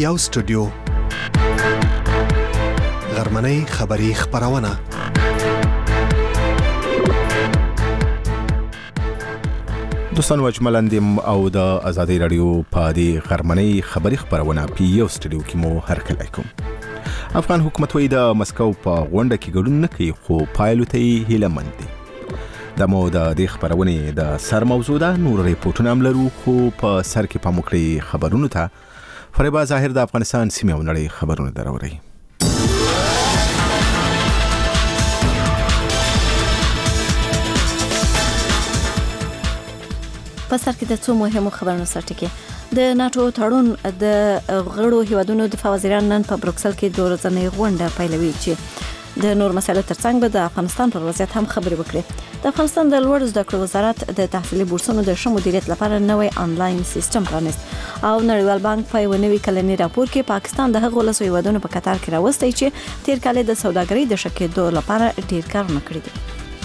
یو سټوډیو غرمنۍ خبری خبرونه دوستان وجملندیم او د ازادي رادیو په دې غرمنۍ خبری خبرونه په یو سټوډیو کې مو هرکلی کوم. افغان حکومت وایي د مسکو په غونډه کې ګډون نه کوي خو پایلو ته یې هیله مند دي. د مو د دې خبرونې د سر موضوع ده. نور ریپورټونه هم لرو خو په سر کې پام وکړئ خبرونو ته. فریبا ظاهر د افغانستان سیمې او نړۍ خبرونه دروري. په سر کې د څو مهمو خبرونو سرټکی. د ناتو تړون د غړو هیوادونو دفاع وزیران نن په بروکسل کې د ورځنۍ غونډه پیلوي چې د نور مسایلو ترڅنګ به د افغانستان پر وضعیت هم خبرې وکړي. د افغانستان د لوړو زده کړو وزارت د تحصیلي بورسونو د ښه مدیریت لپاره نوې آنلاین سیستم پرانیست او نړیوال بانک په یو نوي کلني راپور کې پاکستان د هغو لسو هیوادونو په قطار کې راوستی چې تیر کال د سوداګرۍ د ښه کېدو لپاره ډیر کارونه کړي دي.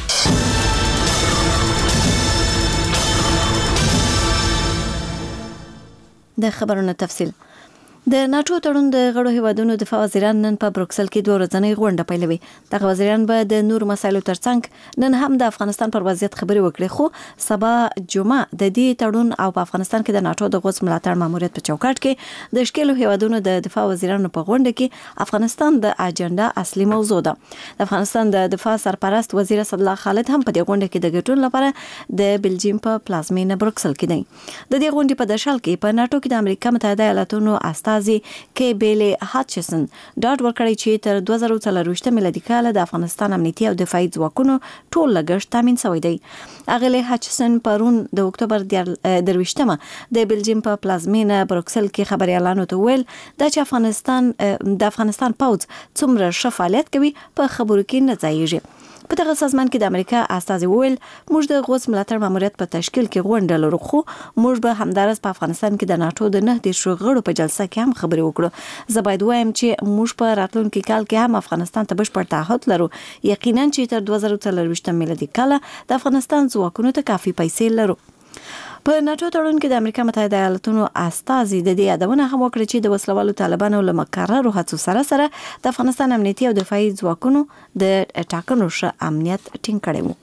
د خبرونو تفصیل. د ناتو تړون د غړو هیوادونو دفاع وزیران نن په بروکسل کې د ورځنۍ غونډه پیلوي. دغه وزیران به د نور مسایلو ترڅنګ نن هم د افغانستان پر وضعیت خبرې وکړي خو سبا جمعه د دې تړون او په افغانستان کې د ناتو د غوڅ ملاتړ ماموریت په چوکاټ کې د شکلو هیوادونو د دفاع وزیرانو په غونډه کې افغانستان د اجنډا اصلي موضوع ده. د افغانستان د دفاع سرپرست وزیر اسدالله خالد هم په دې غونډه کې د ګډون لپاره د بلجیم په پلازمینه بروکسل کې دی. د دې غونډې په دشل کې په ناتو کې د امریکا متحده ایالاتونو استازي کې بیلی هاتچسن ډاډ ورکړی چې تر 2024 میلادي کال د افغانستان امنیتي او دفاعي ځواکونو ټول لګښت تامین شوی دی. اغلی هاتچسن پرون د اکتوبر 23مه د بلجیم په پلازمینه بروکسل کې خبريالانو ته ویل چې د افغانستان پوځ څومره ښه فعالیت کوي په خبرو کې نه ځایږي. په دغه سازمان کې د امریکا استازي ویل موږ د غوڅ ملاتړ ماموریت په تشکیل کې غونډه لرو خو موږ به همدارس په افغانستان کې د ناتو د 9 غړو په جلسه کې هم خبرې وکړو. زه باید وایم چې موږ په راتلونکي کال کې هم افغانستان ته بشپړ تعهد لرو. یقینا چې تر 2024 میلادي کال د افغانستان ځواکونو ته کافي پیسې لرو. په ناتو تړون کې د امریکا متحده ایالاتونو استازي د دې یادونه هم وکړه چې د وسلوالو طالبانو له مقررو هڅو سره د افغانستان امنیتي او دفاعي ځواکونو د ټاکنو ښه امنیت ټینګ کړی و.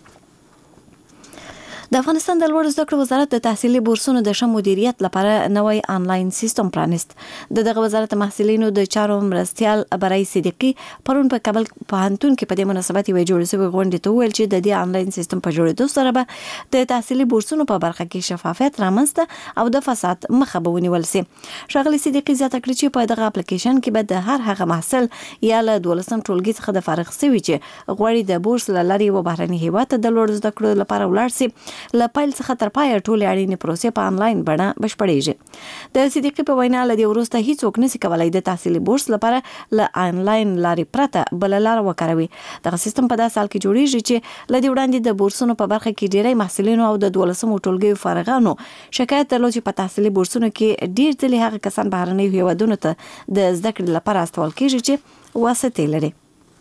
د افغانستان د لوړو زده کړو وزارت د تحصیلي بورسونو د ښه مدیریت لپاره نوې آنلاین سیستم پرانیست. دغه وزارت محصلینو د چارو مرستيال برای صدیقي پرون په کابل پوهنتون کې په دې مناسبت یو جوړ شوی غونډه ته ویل چې د دې آنلاین سیستم په جوړېدو سره به د تحصیلي بورسونو په برخه کې شفافیت رامنځته او د فساد مخه به ونیول شي. ښاغلي صدیقي زیاته کړې چې په دغه اپلیکیشن کې به د هر هغه محصل یا له 12م ټولګي څخه د فارغ شوی چې غواړي د بورس لاري و بهرني هیواد ته د لوړو زده کړو لپاره ولاړ شي له پیل څخه تر پایه ټول اړینې پروسې په آنلاین بڼه بشپړېږي. د صدیقي په وینا له دې وروسته هیڅوک نشي کولای د تحصیلي بورس لپاره له آنلاین لارې پرته بل لار وکاروي. دغه سیستم په داسې حال کې جوړیږي چې له دې وړاندې د بورسونو په برخه کې ډیری محصلینو او د 12مو ټولګیو فارغانو شکایت درلود چې په تحصیلي بورسونو کې ډیر ځلې هغه کسان بهرني هیوادونو ته د زده کړې لپاره استول کېږي چې واسطې لري.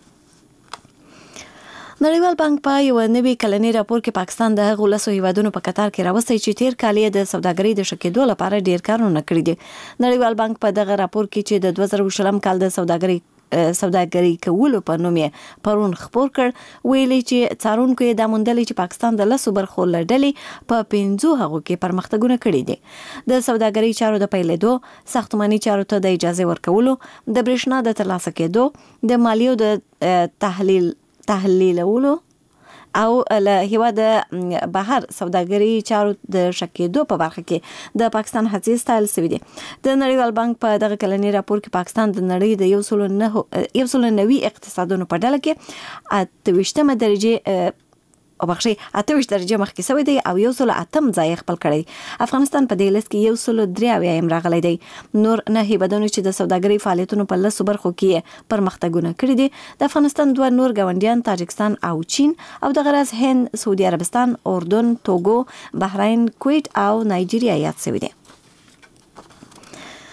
نړیوال بانک په یو نوي کلني راپور کې پاکستان د هغو لسو هیوادونو په قطار کې راوستی چې تیر کال یې د سوداګرۍ د ښه کېدو لپاره ډیر کارونه کړي دي. نړیوال بانک په دغه راپور کې چې د 2020 کال د سوداګرۍ کولو په نوم یې پرون خپور کړ ویلي چې څارونکو یې دا موندلي چې پاکستان د لسو برخو له ډلې په 5 هغو کې پرمختګونه کړي دي. د سوداګرۍ چارو د پیلېدو، ساختماني چارو ته د اجازه ورکولو، د برېښنا د ترلاسه کېدو، د مالیو د تحلیلولو او له هیواد بهر سوداګرۍ چارو د شکېدو په برخه کې د پاکستان هڅې ستایل شوې دي. د نړیوال بانک په دغه کلني راپور کې پاکستان د نړۍ د 190 اقتصادونو په ډله کې 28مه درجه او 28 درجه مخکې شوی دی او 108 ځای خپل کړی. افغانستان په دې لیست کې 103 راغلی دی. نور نه هیوادونو چې د سوداګرۍ فعالیتونو په لسو برخو کې پرمختګونه کړي دي د افغانستان دوه نور ګاونډیان تاجکستان او چین او د غرض هند، سعودي عربستان، اردن، توګو، بحرین، کویت او نایجیریا یاد شوی دي.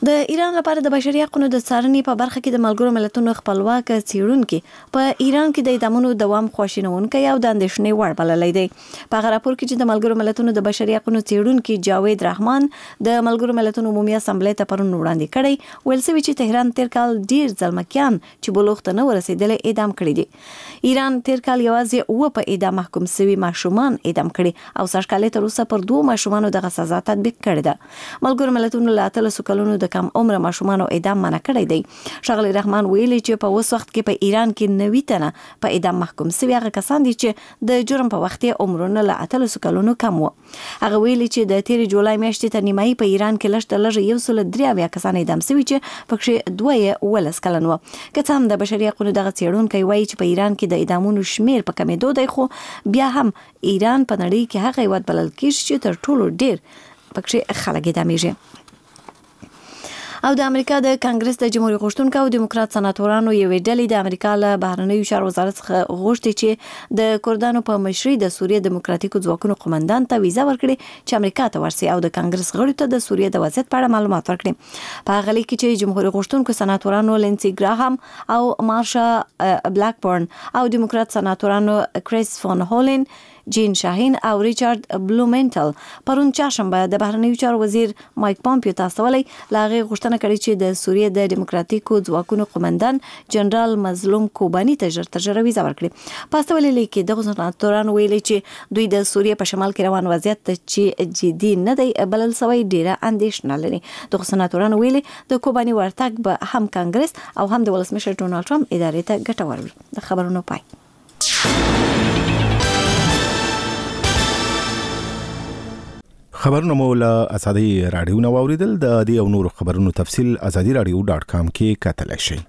د ایران لپاره د بشري حقوقو د څارنې په برخه کې د ملګرو ملتونو خپلواک څېړونکي په ایران کې د اعدامونو دوام خواشینونکی او د اندېښنې وړ بللی دی. په هغه راپور کې چې د ملګرو ملتونو د بشري حقوقو څېړونکي جاوید رحمان د ملګرو ملتونو عمومي اسامبلې ته پرون وړاندې کړی، ویل شوی چې تهران تیر کال ډیر ځلمکیان چې بلوغ ته نه ورسېدل اعدام کړي دي. ایران تیر کال یوازې 9 په اعدام محکوم شوي ماشومان اعدام کړي او سرکالې تر اوسه پر 2 ماشومانو دغه سزا تطبیق کړې ده. ملګرو ملتونو له 13 کلونو د کم عمر ماشومانو اعدام منع کړی دی. ښاغلی رحمان ویلي چې په اوس وخت کې په ایران کې 90 تنه په اعدام محکوم شوي هغه کسان دي چې د جرم په وخت کې عمرونه له 13 کلونو کم و. هغه ویلي چې د تیر جولای میاشتې تر نیمایي په ایران کې لږ 103 کسان اعدام شوي چې پکې 2 کلن و. که څه هم د بشري حقوقو دغه څېړونکی وایي چې په ایران کې د اعدامونو شمیر په کمېدو دی، خو بیا هم ایران په نړۍ کې هغه هیواد بلل کېږي چې تر ټولو ډیر پکې خلک اعدامیږي. او د امریکا د کانګرس د جمهوریت غوښتونکو او دیموکرات سناتورانو یوې ډلې د امریکا له بهرنیو چارو وزارت څخه غوښتي چې د کردانو په مشرۍ د سوریه دیموکراتیکو ځواکونو قومندان ته ویزه ورکړي چې امریکا ته ورسي او د کانګرس غړو ته د سوریه د وضعیت په اړه معلومات ورکړي. په هغه لیک کې چې جمهوریت غوښتونکو سناتورانو لینسي ګراهام او مارشا بلاکبورن او دیموکرات سناتورانو کریس فون هولن، جین شاهین او ریچارډ بلومنټل پرون چهارشنبه د بهرنیو چارو وزیر مایک پامپیو ته استولی لاغه غوښتنه کړې چې د سوریه د دیموکراتیکو ځواکونو قومندان جنرال مظلوم کوبانی ته ژر ویزه ورکړي. په استولې لیک کې د سناتورانو ویلي چې دوی د سوریه په شمال کې روان وضعیت چې جدي نه دی بلل سوی ډیره اندېښنه لري. د سناتورانو ویلي د کوبانی ورتګ به هم کانګرس او هم د ولسمشر ډونالد ټرمپ ادارې ته ګټور وي. د خبرونو پای. خبرونه مو له ازادي رادیو نو اوریدل. د دې او نورو خبرونو تفصیل azadiradio.com کې کتلای شئ.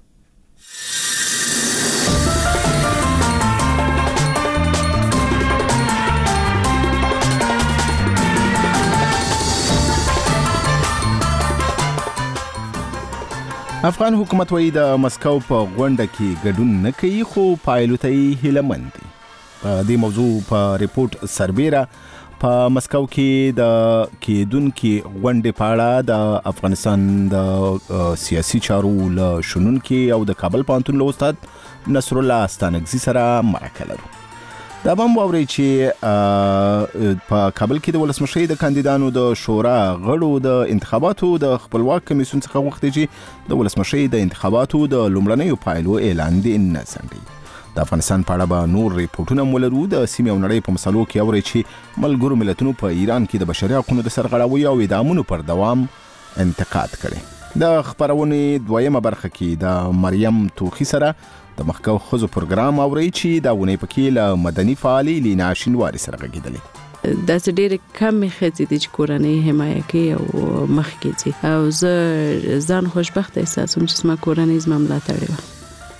افغان حکومت وایي د مسکو په غونډه کې ګډون نه کوي، خو پایلو ته یې هیلهمند دي. په دې موضوع په ریپورت سربیره په مسکو کې د کېدونکو غونډې په اړه د افغانستان د سیاسي چارو له شنونکي او د کابل پوهنتون له استاد نصر الله استانکزي سره مرکه لرو. دا به هم واورئ چې په کابل کې د ولسمشرۍ د کاندیدانو د شورا غړو د انتخاباتو د خپلواک کمیسیون څخه غوښتي چې د ولسمشرۍ د انتخاباتو د لومړنیو پایلو اعلان دې نه ځنډوي. د افغانستان په اړه به نور ریپورټونه مولرو. د سیمې او نړۍ په مسلو کې اوري چې ملګرو ملتونو په ایران کې د بشري حقوقو د سرغړاوي او اعدامونو پر دوام انتقاد کړي. د خبرونې دویمه برخه کې د مریم توخی سره د مخکو خزو پروګرام اوري چې دا ونه پکې له مدني فعالي لینا شینواری سره غږیدلې. دا ډېر کم خځې د کورنۍ حمایت کوي او مخ کې او زه ځان خوشبخت احساسوم چې ما کورنۍ زما ملاتړ وي.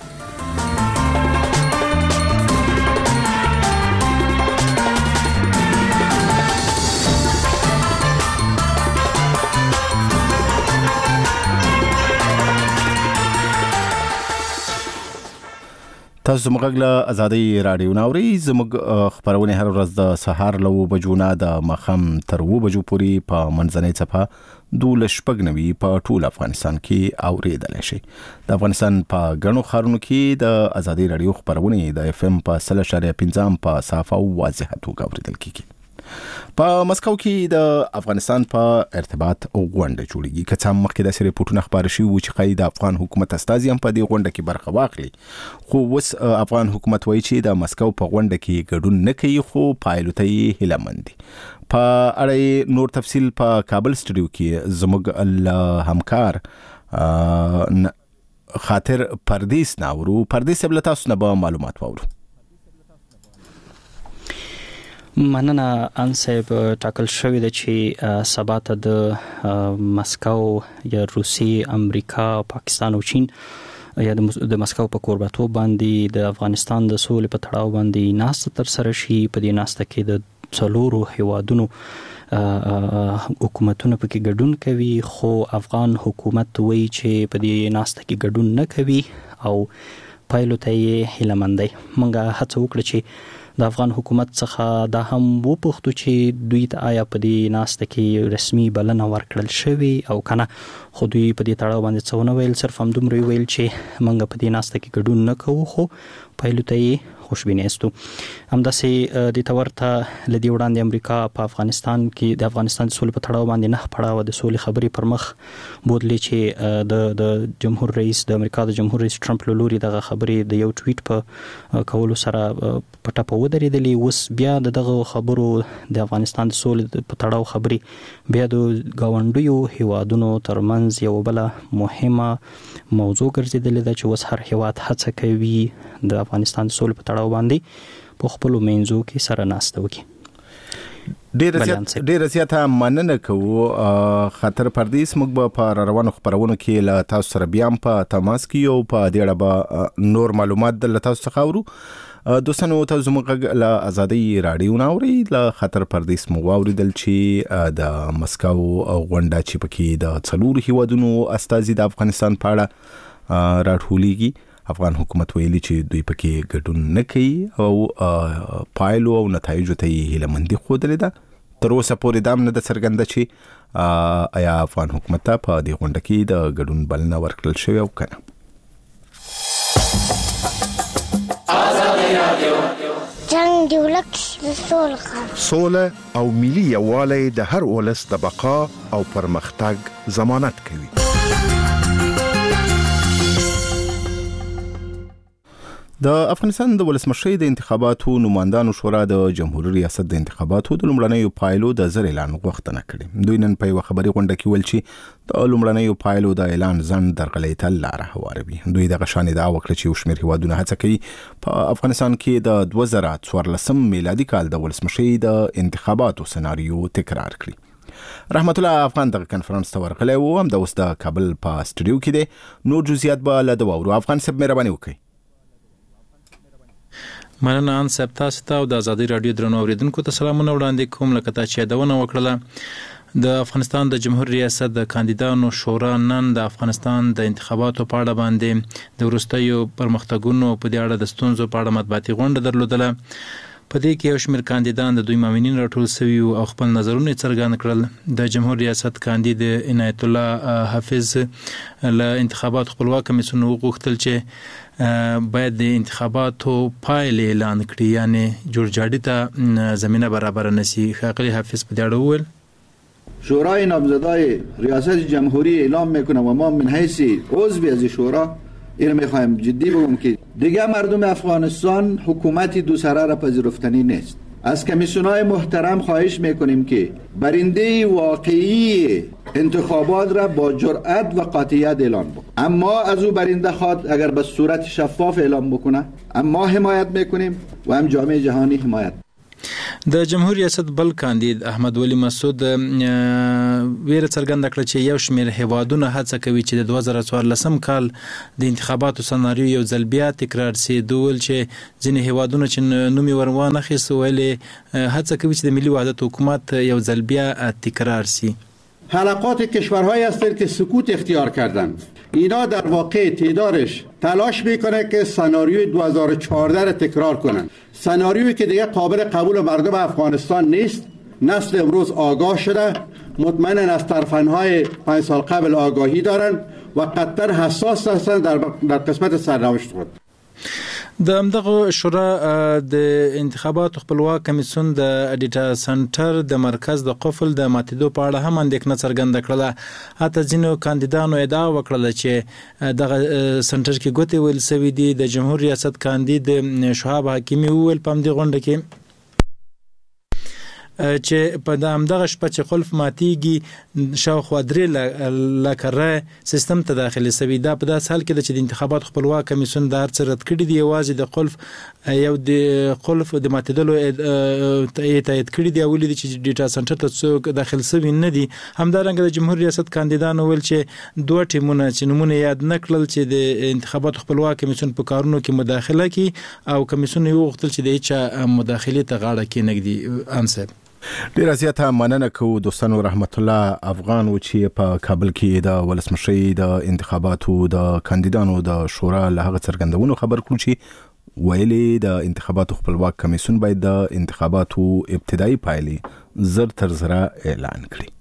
تاسو زموږ له ازادي رادیو ناوري. زموږ خبرونه هر ورځ د سهار له 9 بجو نه د ماښام تر 2 بجو پورې په منځنۍ صفحه 12 په ټول افغانستان کې اوریدل شي. د افغانستان په غنو خارونو کې د ازادي رادیو خبرونه د اف ام په 3.15 په صافه او واضح توګه اوریدل کیږي. په مسکو کې د افغانستان په ارتباط او غونډه جوړیږي. که څه مخکې د ریپورتونو خبر شي و چې قید د افغان حکومت استازي هم په دې غونډه کې برخه واخلي، خو اوس افغان حکومت وایي چې د مسکو په غونډه کې ګډون نه کوي، خو پایلو ته یې هیلهمند دي. په اړه نور تفصیل په کابل سټوډیو کې زموږ همکار خاطر پردیس ناورو. پردیس بل تاسو نه به معلومات واورو. مننه ان صاحب. ټاکل شوې ده چې سبا ته د مسکو یا روسي، امریکا، پاکستان او چین یا د مسکو په کوربتو باندې د افغانستان د سولې په تړاو باندې ناسته تر سره شي. په دې ناسته کې د څلورو هیوادونو حکومتونه پکې ګډون کوي، خو افغان حکومت وایي چې په دې ناسته کې ګډون نه کوي او پایلو ته یې هیله مند دی. موږ هڅه وکړه چې د افغان حکومت څخه دا هم وپوښتو چې دوی ته آیا په دې ناسته کې رسمي بلنه ورکړل شوې او کنه، خو دوی په دې تړاو باندې څه ونه ویل، صرف هم دومره ویل چې موږ په دې ناسته کې ګډون نه کوو، خو پایلو ته یې خوشبیني استو. همداسې د تورته لدی وړاندې امریکا په افغانستان کې د افغانستان د سولې په تړاو باندې نه پړاو د سولې خبرې پر مخ بودلې چې د جمهور رئیس د امریکا د جمهور رئیس ټرمپ له لوري دغه خبرې د یو ټویټ په کولو سره پټه په ودرېدلې. اوس بیا دغه خبرو د افغانستان د سولې په تړاو خبرې بیا د گاونډیو هیوادونو ترمنځ یو بل مهمه موضوع ګرځېدلې ده چې اوس هر هیواد هڅه کوي د افغانستان د سولې په تړاو باندې په خپل منځو کې سره ناسته وکړي. ډیر زیاته مننه کوو خاطر پردیس. موږ په روانو خبرونو کې له تاسو سره بیا په تماس کې یو په دې اړه به نور معلومات د تاسو څخه اورو. دوستانو تاسو زموږ له ازادي رادیو ناوري له خاطر پردیس مو واوریدل چې د مسکو غونډه چې پکې د څلور هیوادونو استازي د افغانستان په اړه راټولېږي. افغان حکومت ویلي چې دوی پکې ګډون نه کوي او پایلو او نتایجو ته یې هیلهمندي ښودلې ده. تر اوسه پورې دا هم نه ده څرګنده چې آیا افغان حکومت ته په دې غونډه کې د ګډون بلنه ورکړل شوې او که نه. جنگ دی ولک د سوله او ملي یووالی د هر ولس د بقا او پرمختګ ضمانت کوي. د افغانستان د ولسمشرۍ د انتخاباتو نمائندانو شورا د جمهوریت ریاست د انتخاباتو د لومړنیو پایلو د زر اعلان غوښتنه کړې. دوی نن په یو خبري غونډه کې ویل چې د لومړنیو پایلو د اعلان ځنډ درغلۍ ته لاره هواروي. دوی دغه شان ادعا وکړه چې یو شمېر هیوادونه هڅه کوي په افغانستان کې د 2014 میلادي کال د ولسمشرۍ د انتخاباتو سناریو تکرار کړي. رحمت الله افغان دغه کنفرانس ته ورغلی و، هم د اوس د کابل په سټوډیو کې دی. نور جزئیات به له دواورو. افغان صاحب مهرباني وکړئ. مننه ان صاحب، تاسو ته او د ازادي رادیو درنو اوریدونکو ته سلامونه وړاندې کوم. لکه تاسو چې یادونه وکړه، د افغانستان د جمهور ریاست د کاندیدانو شورا نن د افغانستان د انتخاباتو په اړه باندې د وروستیو پرمختګونو په اړه د ستونزو په اړه مطبوعاتي غونډه درلودله. په دې کې یو شمېر کاندیدان د دوی مامورین راټول شوي او خپل نظرونه څرګند کړل. د جمهور ریاست کاندید عنایت الله حافظ له انتخابات خپلواک کمیسیون وغوښتل چې باید د انتخاباتو پایلې اعلان کړي، یعنی جوړجاړي ته زمینه برابر نشي. ښاغلی حافظ په دې اړه وویل شورای نامزدای ریاست جمهوری اعلام میکنه و ما من حیث عضو از شورا این میخوایم جدی بگم که دیگه مردم افغانستان حکومت دو سره را پذیرفتنی نیست. از کمیسیونای محترم خواهش میکنیم که برنده واقعی انتخابات را با جرأت و قاطعیت اعلام بکنه. اما از او برنده خواد اگر به صورت شفاف اعلام بکنه، اما حمایت میکنیم و هم جامعه جهانی حمایت. د جمهور ریاست بل کاندید احمد ولی مسعود ویره څرګنده کړه چې یو شمېر هیوادونه هڅه کوي چې د 2014 کال د انتخاباتو سناریو یو ځل بیا تکرار شي. دوی چې ځینې هیوادونه چې نومي ورونه خېسو ویلي هڅه کوي چې د ملي وحدت حکومت یو ځل بیا تکرار شي. حلقات کشورهایی هستند که سکوت اختیار کردند. اینا در واقع تعدادش تلاش میکنه که سناریوی 2014 را تکرار کنند. سناریویی که دیگه قابل قبول مردم افغانستان نیست. نسل امروز آگاه شده، مطمئنا از ترفندهای 5 سال قبل آگاهی دارند و قطعا حساس هستند در قسمت سرنوشت خود. د همدغه شورا د انتخاباتو خپلواک کمیسیون د ډیټا سنټر د مرکز د قفل د ماتیدو په اړه هم اندېښنه څرګنده کړله. حتی ځینو کاندیدانو ادعا وکړه چې دغه سنټر کې ګوتې ویل شوي دي. د جمهور ریاست کاندید شهاب حکیمي وویل په همدې غونډه کې چې په همدغه شپه چې قلف ماتیږي شاوخوا 3 لکه رای سیستم ته داخلي شوي. دا په داسې حال کې ده چې د انتخابات خپلواک کمیسیون د هر څه رد کړي دي. یوازې د قلف یو د قلف د ماتیدلو تایید کړي دي. ولې چې ډیټا سنټر ته څوک داخل شوي نه دي. همدارنګه د جمهور ریاست کاندیدانو ویل چې 2 ټیمونه چې نمونه یاد نکړل چې د انتخابات خپلواک کمیسیون په کارونو کې مداخله کوي او کمیسیون یې وغوښتل چې د هیڅ مداخلې ته غاړه کېنږدي. انصاف ډیر زیاته مننه کوو دوستانو. رحمت الله افغان و چې په کابل کې د ولسمشرۍ د انتخاباتو د کاندیدانو د شورا له هغه څرګندونو خبر کړو چې ویلي د انتخاباتو خپلواک کمیسیون باید د انتخاباتو ابتدایي پایلې زر تر زره اعلان کړي.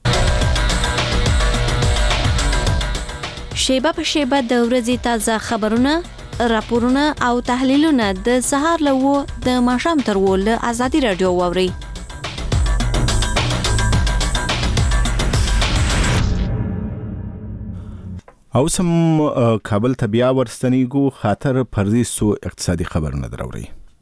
شیبه په شیبه د ورځې تازه خبرونه، راپورونه او تحلیلونه د سهار له 9 د ماښام تر 10 له ازادي رادیو واورئ. او سم کابل ته بیا ورستنیږو، خاطر پردي سو اقتصادي خبرونه دراوري.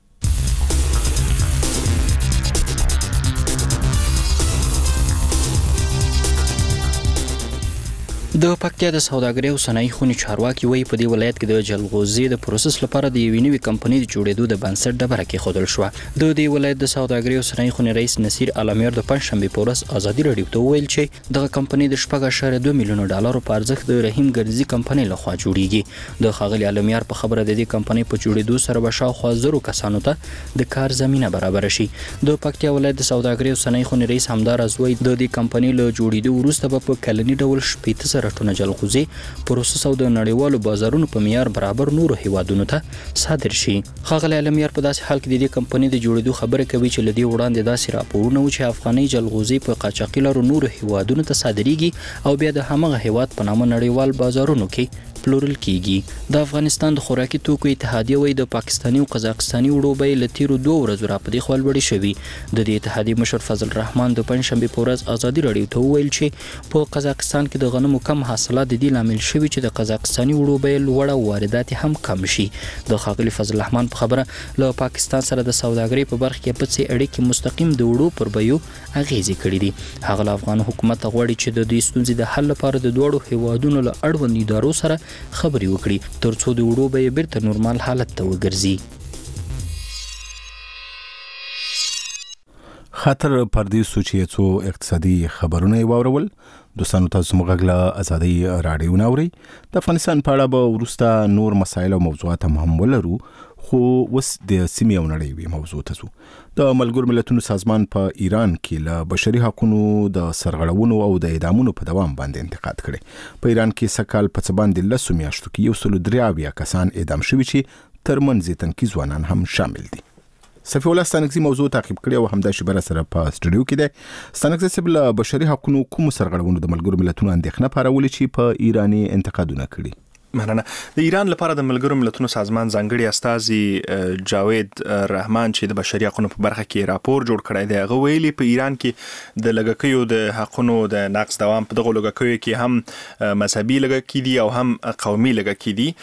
د پکتیا د سوداګرۍ او صنایع خونې چارواکي وایي په دې ولایت کې د جلغوزي د پروسس لپاره د یوې نوې کمپنۍ د جوړېدو د بنسټ ډبره کېښودل شوه. د دې ولایت د سوداګرۍ او صنایع خونې رئیس نصیر علمیار د پنځشنبې په ورځ ازادي راډیو ته وویل چې دغه کمپنۍ د 4.2 میلیون ډالرو په ارزښت د رحیم ګرځي کمپنۍ لخوا جوړیږي. د ښاغلي علمیار په خبره د دې کمپنۍ په جوړېدو سره به شاوخوا 1000 کسانو ته د کار زمینه برابر شي. د پکتیا ولایت د سوداګرۍ او صنایع خونې رئیس همداراز وایي د دې کمپنۍ له جوړېدو وروسته به په کلني ډول 18 ټنه جلغوزي پروسس او د نړیوالو بازارونو په معیار برابر نورو هیوادونو ته صادر شي. ښاغلی علمیار په داسې حال کې د دې کمپنۍ د جوړېدو خبره کوي چې له دې وړاندې داسې راپورونه و چې افغاني جلغوزي په قاچاقي لارو نورو هیوادونو ته صادریږي او بیا د همغه هیواد په نامه نړیوال بازارونو کې پلورل کیږي. د افغانستان د خوراکي توکو اتحادیه وایي د پاکستاني او قزاقستاني وړو بیې له تیرو 2 ورځو راپدې خوا لوړې شوي. د دې اتحادیې مشر فضل الرحمن د پنځشنبې په ورځ ازادي راډیو ته وویل چې په قزاقستان کې د غنمو کم حاصلات د دې لامل شوي چې د قزاقستاني وړو بیې لوړه او واردات هم کم شي. د ښاغلي فضل الرحمن په خبره له پاکستان سره د سوداګرۍ په برخه کې په څه اړیکې مستقیم د وړو پر بیو اغیزې کړې دي. هغه له افغان حکومت غواړي چې د دې ستونزې د حل لپاره د دوړو هیوادونو له اړوند ادارو سره خبرې وکړي ترڅو د وړو بیې بیرته نورمال حالت ته وګرځي. خاطر پردي سوچي څو اقتصادي خبرونه واورول. دوستانو تاسو موږ له ازادي راډیو ناوري. د افغانستان په اړه به ورسته نور مسایل او موضوعات هم ولرو، خو وس د سیمې او نړیوي موضوع ته ځو. د ملګرو ملتونو سازمان په ایران کې له بشري حقوقو د سرغړونو او د اعدامونو په دوام باندې انتقاد کړي. په ایران کې سکهال په څه باندې 10 میاشتو کې 183 کسان اعدام شوي چې ترمنځ تنکي ځوانان هم شامل دي. صفی الله ستانکزی موضوع تعقیب کړی او همدا شبره سره په سټوډیو کې ده. ستانکزی سبل بشري حقوقو کوم سرغړونو د ملګرو ملتونو اندېښنه پارولې چې په ایرانی انتقادونه کړي. مننه. د ایران لپاره د ملګرو ملتونو سازمان ځانګړي استازي جاوید رحمان چې د بشري حقوقو په برخه کې راپور جوړ کړی دی، هغه ویلي په ایران کې د لږکیو د حقوقو د نقض دوام په دغه لږکیو کې هم مذهبي لږکي دي او هم قومي لږکي دي.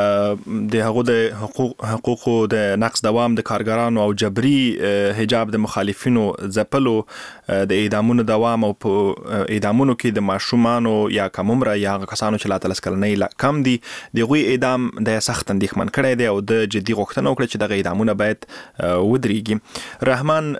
د هغو د حقوقو د نقض دوام د کارګرانو او جبري حجاب د مخالفینو ځپلو، د اعدامونو دوام او په اعدامونو کې د ماشومانو یا کم عمره یا کسانو چې لا 13 کلنۍ کم دي دغه اعدام د سخت اندېښمن کړی دی او د جدي غوښتنه وکړه چې دغه اعدامونه باید ودرېږي.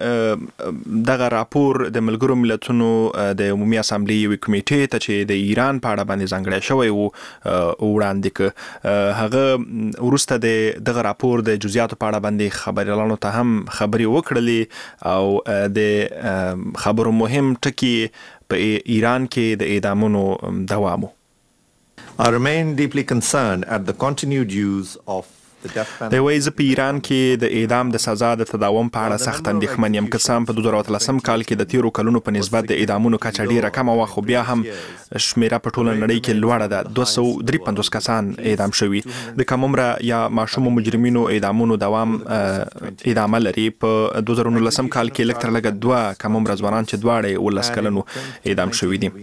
رحمان دغه راپور د ملګرو ملتونو د عمومي اسامبلې یوې کمیټې ته چې د ایران په اړه باندې ځانګړی شوی و وړاندې کړ. هغه وروسته دغه راپور د جزئیاتو په اړه باندې خبريالانو ته هم خبري وکړلې او د خبرو مهم ټکي په ایران کې د اعدامونو دوام. I remain deeply concerned at the continued use of the death penalty. د وایي په ایران کې د اعدام د سزا د تداوم په اړه سخت اندېښمن یم. که څه هم په 2013 کال کې د تیرو کلونو په نسبت د اعدامونو کچه ډیره کمه وه، خو بیا هم شمیره په ټوله نړۍ کې لوړه ده. 253 کسان اعدام شوي. د کم عمره یا ماشوم مجرمینو اعدامونو دوام ادامه لري. په 2019 کال کې لږ تر لږه 2 کم عمره ځوانان چې دواړه 19 کلنو اعدام شوي دي.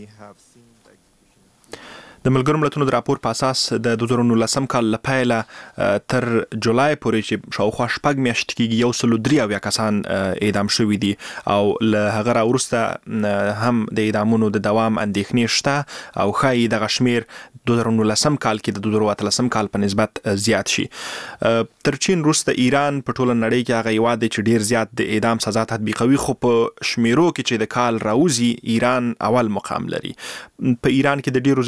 د ملګرو ملتونو د راپور په اساس د 2019 کال له پیله تر جولای پورې چې شاوخوا 6 میاشتې کېږي 103 کسان اعدام شوي دي او له هغه راوروسته هم د اعدامونو د دوام اندېښنې شته او ښایي دغه شمیر 2019 کال کې د 2013 کال په نسبت زیات شي. تر چین وروسته ایران په ټوله نړۍ کې هغه هیواد دی چې ډیر زیات د اعدام سزا تطبیقوي، خو په شمیرو کې چې د کال راوځي ایران اول مقام لري. په ایران کې د ډیرو زیاتو جرمونو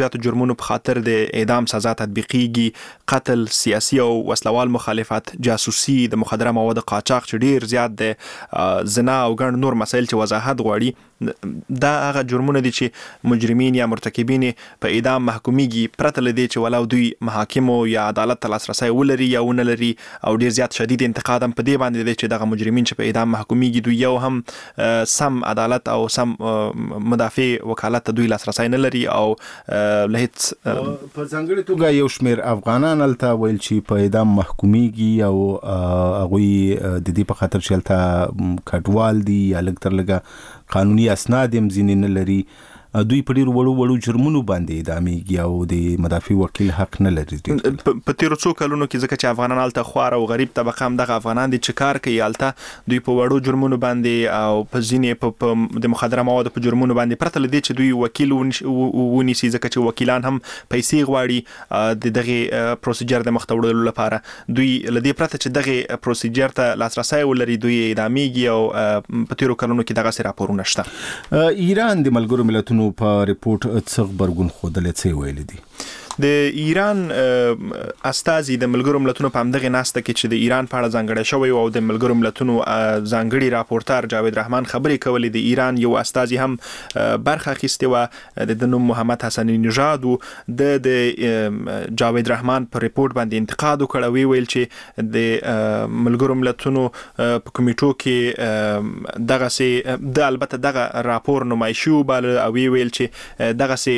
جرمونو په خاطر د اعدام سزا تطبیقیږي، قتل، سیاسي او وسلوال مخالفت، جاسوسي، د مخدره مواد قاچاق چې ډیر زیات د زنا او ګڼ نور مسایل چې وضاحت غواړي. دا هغه جرمونه دي چې مجرمین یا مرتکبین په اعدام محکومیږي پرته له دې چې ولو دوی محاکمو یا عدالت ته لاسرسی ولري یا ونه لري، او ډیر زیات شدید انتقاد هم په دې باندې دی چې دغه مجرمین چې په اعدام محکومیږي دوی یو هم سم عدالت او سم مدافع وکالت ته دوی لاسرسی نه لري، او له هیڅ په ځانګړې توګه یو شمېر افغانان هلته ویل چې په اعدام محکومیږي او هغوی د دې په خاطر چې هلته کډوال دي یا لږ تر لږه قانوني اسناد هم ځینې نه لري، دوی په ډیرو وړو جرمونو باندې اعدامیږي او د مدافع وکیل حق نه لري. په تیرو څو کلونو کې ځکه چې افغانان هلته خوار او غریب طبقه هم دغه افغانان دي چې کار کوي هلته، دوی په وړو جرمونو باندې او په ځینې د مخدره موادو په جرمونو باندې پرته له دې چې دوی وکیل ونیسي، ځکه چې وکیلان هم پیسې غواړي د دغه پروسیجر د مخته وړلو لپاره، دوی له دې پرته چې دغه پروسیجر ته لاسرسی ولري دوی اعدامیږي، او په تیرو کلونو کې دغه راپورونه شته. ایران د ملګرو ملتونو په ریپورت څه غبرګون ښودلی، څه ویلي دي؟ د ایران استازي د ملګرو ملتونو په همدغه ناسته کې چې د ایران په اړه ځانګړی شوی او د ملګرو ملتونو ځانګړي راپورټر جاوید رحمان خبرې کولې، د ایران یو استازي هم برخه اخیستې وه، د نوم محمد حسني نژاد، د جاوید رحمان په ریپورت باندې انتقاد وکړ او ویل چې د ملګرو ملتونو په کمیټو کې دغه د البته دغه راپور نمایشي وباله او ویل چې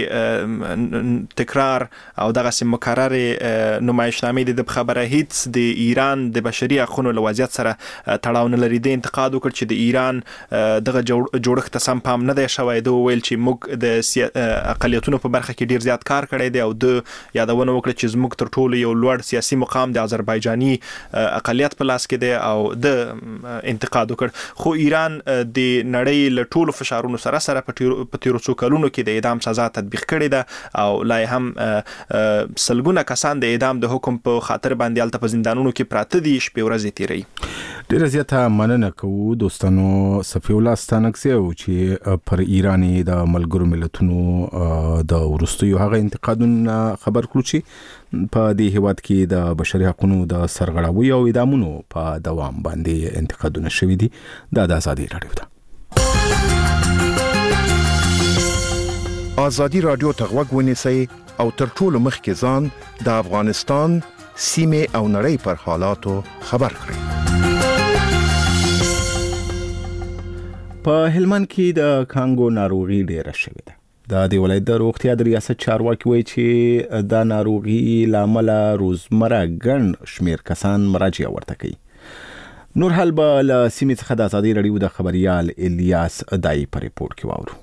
دغه تکرار او دغه سم مکرر نمایشنامې د خبره هیڅ د ایران د بشري حقوقو له وضعیت سره تړاو نه لري. د انتقاد وکړ چې د ایران دغه جوړښت ته سم پام نه دی شوی. د ویل چې موږ د اقلیتونو په برخه کې ډیر زیات کار کړی دی او د یادونه وکړه چې زموږ تر ټولو یو لوړ سیاسي مقام د آذربایجاني اقلیت په لاس کې دی او د انتقاد وکړ. خو ایران د نړۍ له ټولو فشارونو سره په تیرو څو کلونو کې د اعدام سزا تطبیق کړې ده او لا هم سلګونه کسان د اعدام د حکم په خاطر باندې الته په زندانونو کې پراته دي، شپې ورځې تیري. ډیره زیاته مننه کوو دوستانو صفی الله ستانکزی چې پر ایرانی د ملګرو ملتونو د وروستیو هغه انتقادونه خبر کړو چې په دې هیواد کې د بشري حقوقو د سرغړاوي او اعدامونو په دوام باندې انتقادونه شوي دي. د آزادي رادیو ده. آزادي رادیو ته غوږ ونیسئ او تر ټولو مخکې ځان د افغانستان سیمې او نړۍ پر حالاتو خبر کړئ. په هلمند کې د کانګو ناروغي ډیره شوې ده. د ولایت د روغتیا د ریاست چارواکي وایي چې دا ناروغي لامل روزمره ګڼ شمیر کسان مراجعه ورته کوي. نور حال به له سیمې څخه د آزادي رادیو د خبريال الیاس دای په ریپورت کې واورو.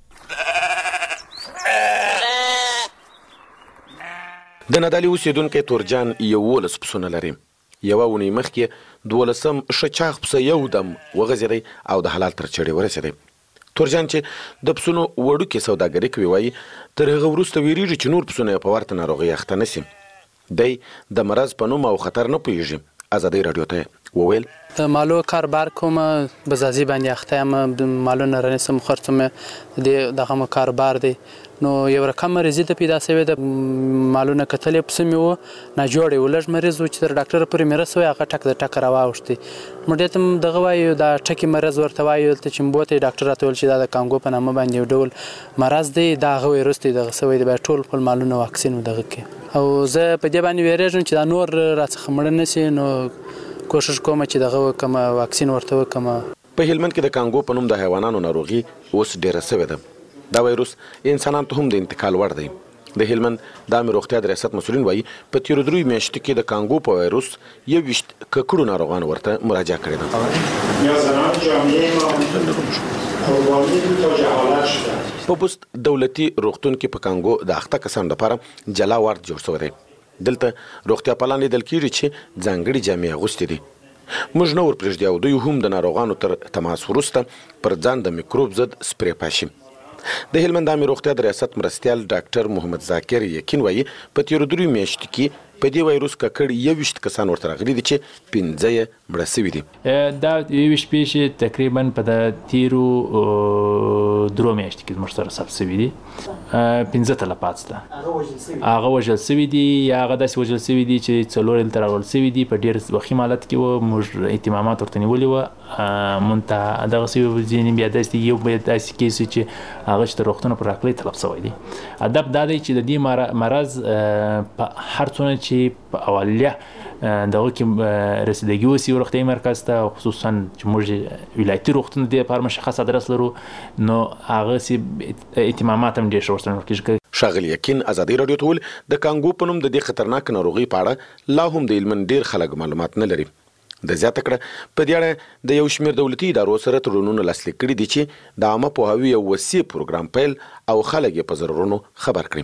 د نادالي اوسیدونکو تورجان یو ولس پسونه لري. یو ونی مخکې 12 شچاغ پس یو دم وغځېدی او د حلال تر چړې ورسېدی. تورجان چې د پسونو وړو کې سوداګري کوي وایي تر هغه وروسته ویریږي چې نور پسونه په ورته ناروغي اخته نشي. دی د مرض په نوم او خطر نه پوهیږي. آزادي رادیو ته وویل د مالو کاربار کوم بزازي باندې اخته یم، د مالو نه رنسم خرڅم دغه کاربار دی. نو یو رقم مریض ته پیدا شوی د مالونه کتلې پسمه و نه جوړې ولج مریض چې تر ډاکټر پورې مرسته وي هغه ټک د ټک راوښتي. مړ ته دغه وایي دا ټکی مرز ورته وایي ته چې مبوته ډاکټر راته ول چې دا د کانګو په نامه باندې یو ډول مرز دی، دا هغه وایرس دی، دغه سوي دی ټول خپل مالونه واکسین دغه کې. او زه په دې باندې ویریږم چې دا نور راڅخه مړ نه شي. نو کوشش کوم چې دغه کوم واکسین ورته وکم. په هلمند کې د کانګو په نوم د حیواناتو ناروغي اوس ډیره شوې ده. دا وایروس انسانانو ته هم د انتقال وړ دی. د هلمند د عامه روغتیا د ریاست مسؤلین وایي په تیرو 3 میاشتو کې د کانګو په وایروس 21 ککړو ناروغان ورته مراجعه کړې ده. په پوست دولتي روغتون کې په کانګو د اخته کسانو لپاره جلا وارد جوړ شوی دی. دلته روغتیا پالان لیدل کېږي چې ځانګړي جامې اغوستې دي. موږ نه ورپرېږدي او دوی هم د ناروغانو تر تماس وروسته پر ځان د میکروب ضد سپری پاشي. د هلمند عامه روغتیا د ریاست مرستیال ډاکټر محمد ذاکر یقین وایي په تیرو 3 میاشتو کې په دې وایروس ککړ 21 کسان ورته راغلي دي چې 15 یې مړه شوي دي. دا 21 پیښې تقریبا په د تیرو 3 میاشتو کې زموږ سره ثبت شوي دي. 15 تله پاتې ده هغه وژل شوي دي یا هغه داسې وژل شوي دي چې 4 یې راوړل شوي دي په ډېر وخیم حالت کې وو. موږ اهتمامات ورته نیولي وو مونږ ته دغه شوي ځینې بیا داسې یو بیا داسې کیس چې هغه چې د روغتون پر راکلي طلب شوی دی. ادب دا دی چې د دې مرض په هر څونه چې په اولیه دغه کې رسیدګي وسی روغتي مرکز ته خصوصا چې موږ ولایتي روغتون د لپاره مشخص ادرس لرو نو هغه سي اهتمامات هم ډېر شورسن ورکیږي. شاغلی یقین ازادي رادیو ټول د کانګو په نوم د دې خطرناک ناروغي په اړه لا هم د علم ډېر خلک معلومات نه لري. د زیاته کړه په دې اړه د یو شمېر دولتي ادارو سره تړونونه لاسلیک کړي دي چې د عامه پوهاوي یو وسیع پروګرام پیل او خلک یې په ضرورونو خبر کړي.